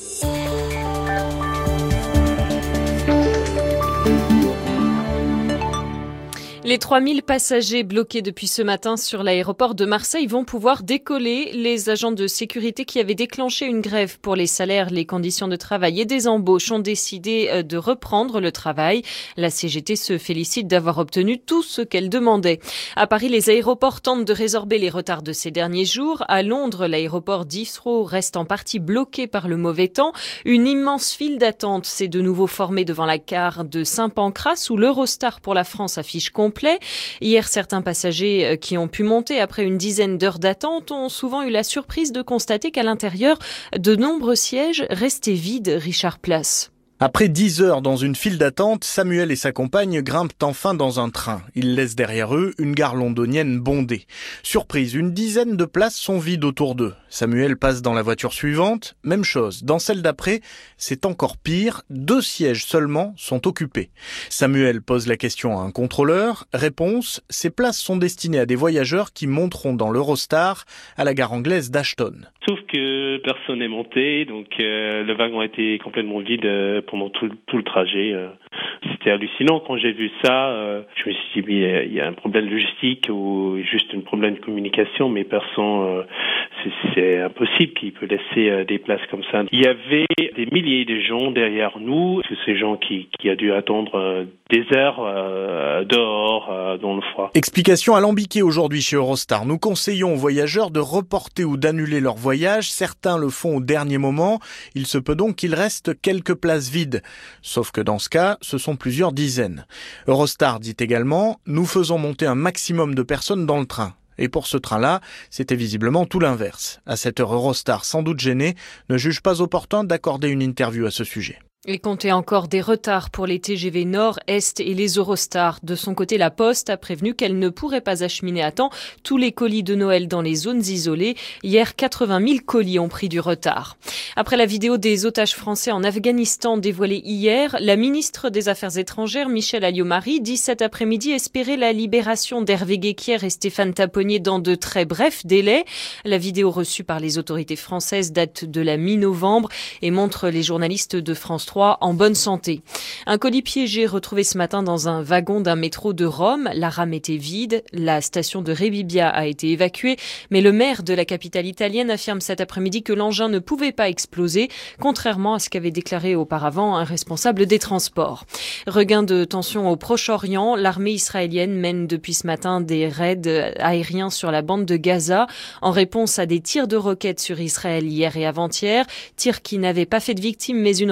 Les trois mille passagers bloqués depuis ce matin sur l'aéroport de Marseille vont pouvoir décoller. Les agents de sécurité qui avaient déclenché une grève pour les salaires, les conditions de travail et des embauches ont décidé de reprendre le travail. La C G T se félicite d'avoir obtenu tout ce qu'elle demandait. À Paris, les aéroports tentent de résorber les retards de ces derniers jours. À Londres, l'aéroport d'Heathrow reste en partie bloqué par le mauvais temps. Une immense file d'attente s'est de nouveau formée devant la gare de Saint-Pancras où l'Eurostar pour la France affiche complet. Hier, certains passagers qui ont pu monter après une dizaine d'heures d'attente ont souvent eu la surprise de constater qu'à l'intérieur, de nombreux sièges restaient vides. Richard Place. Après dix heures dans une file d'attente, Samuel et sa compagne grimpent enfin dans un train. Ils laissent derrière eux une gare londonienne bondée. Surprise, une dizaine de places sont vides autour d'eux. Samuel passe dans la voiture suivante. Même chose, dans celle d'après, c'est encore pire. Deux sièges seulement sont occupés. Samuel pose la question à un contrôleur. Réponse, ces places sont destinées à des voyageurs qui monteront dans l'Eurostar à la gare anglaise d'Ashton. Sauf que personne n'est monté, donc euh, le wagon a été complètement vide euh, pendant tout, tout le trajet. Euh. C'était hallucinant quand j'ai vu ça. Euh, je me suis dit, mais il y a un problème logistique ou juste un problème de communication, mais personne, euh, c'est, c'est impossible qu'il peut laisser euh, des places comme ça. Il y avait des milliers de gens derrière nous, ces gens qui, qui a dû attendre euh, des heures euh, dehors euh, dans le froid. Explication alambiquée aujourd'hui chez Eurostar. Nous conseillons aux voyageurs de reporter ou d'annuler leur voyage. Certains le font au dernier moment. Il se peut donc qu'il reste quelques places vides. Sauf que dans ce cas, ce sont plusieurs dizaines. Eurostar dit également, nous faisons monter un maximum de personnes dans le train. Et pour ce train-là, c'était visiblement tout l'inverse. À cette heure, Eurostar, sans doute gêné, ne juge pas opportun d'accorder une interview à ce sujet. Et comptez encore des retards pour les T G V Nord, Est et les Eurostars. De son côté, la Poste a prévenu qu'elle ne pourrait pas acheminer à temps tous les colis de Noël dans les zones isolées. Hier, quatre-vingt mille colis ont pris du retard. Après la vidéo des otages français en Afghanistan dévoilée hier, la ministre des Affaires étrangères, Michèle Alliot-Marie, dit cet après-midi espérer la libération d'Hervé Guéquière et Stéphane Taponnier dans de très brefs délais. La vidéo reçue par les autorités françaises date de la mi-novembre et montre les journalistes de France trois en bonne santé. Un colis piégé retrouvé ce matin dans un wagon d'un métro de Rome. La rame était vide. La station de Rebibbia a été évacuée, mais le maire de la capitale italienne affirme cet après-midi que l'engin ne pouvait pas exploser, contrairement à ce qu'avait déclaré auparavant un responsable des transports. Regain de tension au Proche-Orient. L'armée israélienne mène depuis ce matin des raids aériens sur la bande de Gaza en réponse à des tirs de roquettes sur Israël hier et avant-hier. Tirs qui n'avaient pas fait de victimes, mais une roquette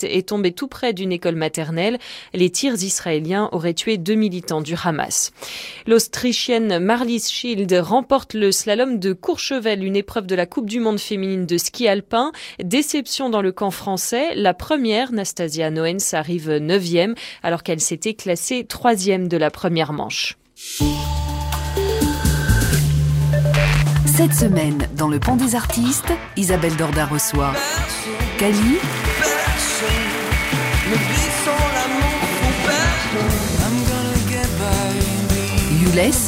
roquette est tombée tout près d'une école maternelle. Les tirs israéliens auraient tué deux militants du Hamas. L'Autrichienne Marlies Schild remporte le slalom de Courchevel, une épreuve de la Coupe du monde féminine de ski alpin. Déception dans le camp français. La première, Nastasia Noens, arrive neuvième alors qu'elle s'était classée troisième de la première manche. Cette semaine, dans le Pont des artistes, Isabelle Dorda reçoit Kali, Youles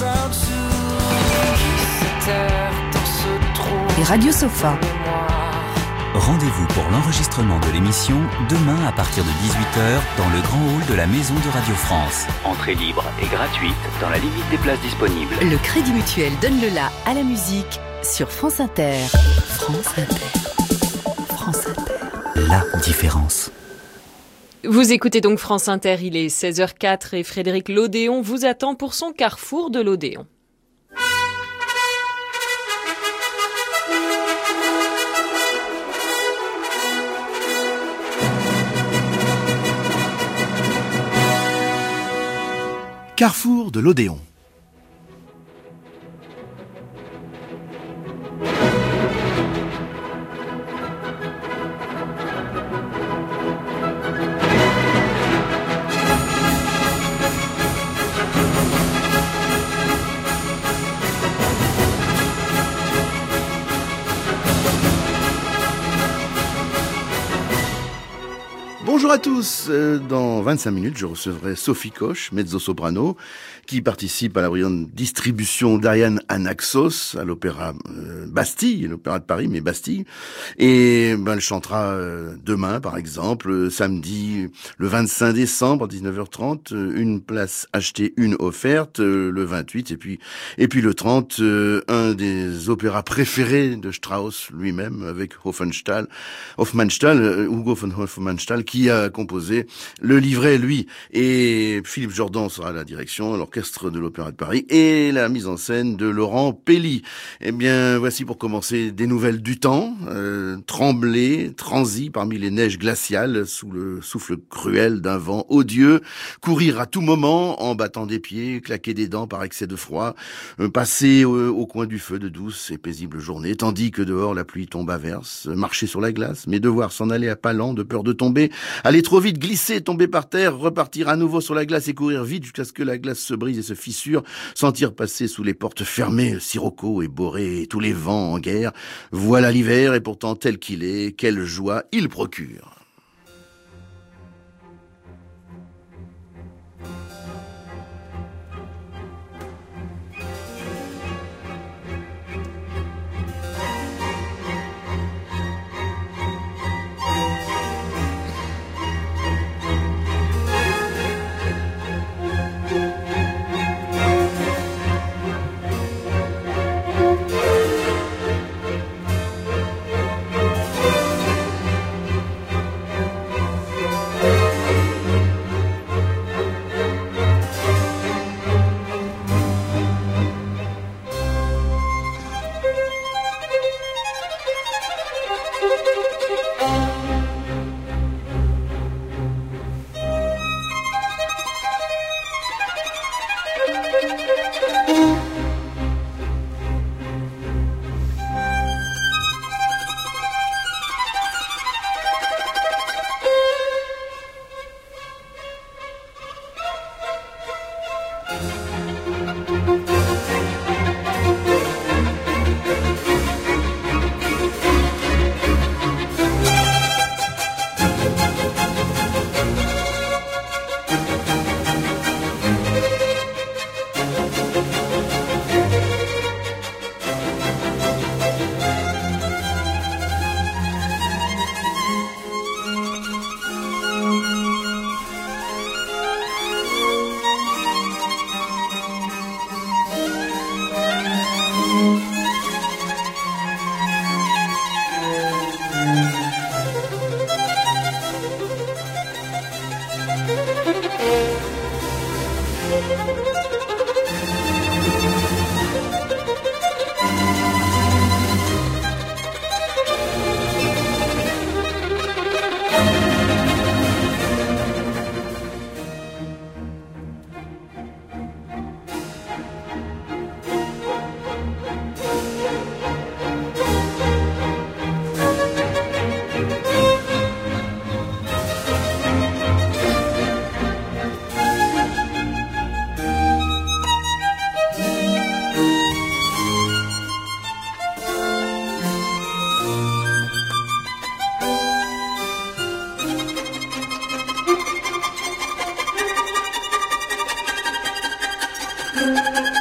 et Radio Sofa. Rendez-vous pour l'enregistrement de l'émission demain à partir de dix-huit heures dans le grand hall de la Maison de Radio France. Entrée libre et gratuite dans la limite des places disponibles. Le Crédit Mutuel donne le la à la musique sur France Inter. France Inter. France Inter. La différence. Vous écoutez donc France Inter, il est seize heures quatre et Frédéric Lodéon vous attend pour son carrefour de l'Odéon. Carrefour de l'Odéon. Bonjour à tous, dans vingt-cinq minutes je recevrai Sophie Koch, mezzo-soprano, qui participe à la brillante distribution d'Ariane Anaxos à l'Opéra euh, Bastille, l'Opéra de Paris, mais Bastille. Et ben, elle chantera euh, demain, par exemple, euh, samedi, le vingt-cinq décembre, à dix-neuf heures trente, euh, une place achetée, une offerte, euh, le vingt-huit, et puis et puis le trente, euh, un des opéras préférés de Strauss lui-même, avec Hofmannsthal, Hofmannsthal, euh, Hugo von Hofmannsthal, qui a composé le livret, lui. Et Philippe Jordan sera à la direction, l'orchestre de l'Opéra de Paris et la mise en scène de Laurent Pelli. Eh bien, voici pour commencer des nouvelles du temps, euh, trembler, transi parmi les neiges glaciales sous le souffle cruel d'un vent odieux, courir à tout moment en battant des pieds, claquer des dents par excès de froid, euh, passer euh, au coin du feu de douces et paisibles journées, tandis que dehors la pluie tombe à verse, marcher sur la glace, mais devoir s'en aller à pas lents de peur de tomber, aller trop vite, glisser, tomber par terre, repartir à nouveau sur la glace et courir vite jusqu'à ce que la glace se brise et se fissure, sentir passer sous les portes fermées Sirocco et Boré et tous les vents en guerre. Voilà l'hiver et pourtant tel qu'il est, quelle joie il procure. Thank you.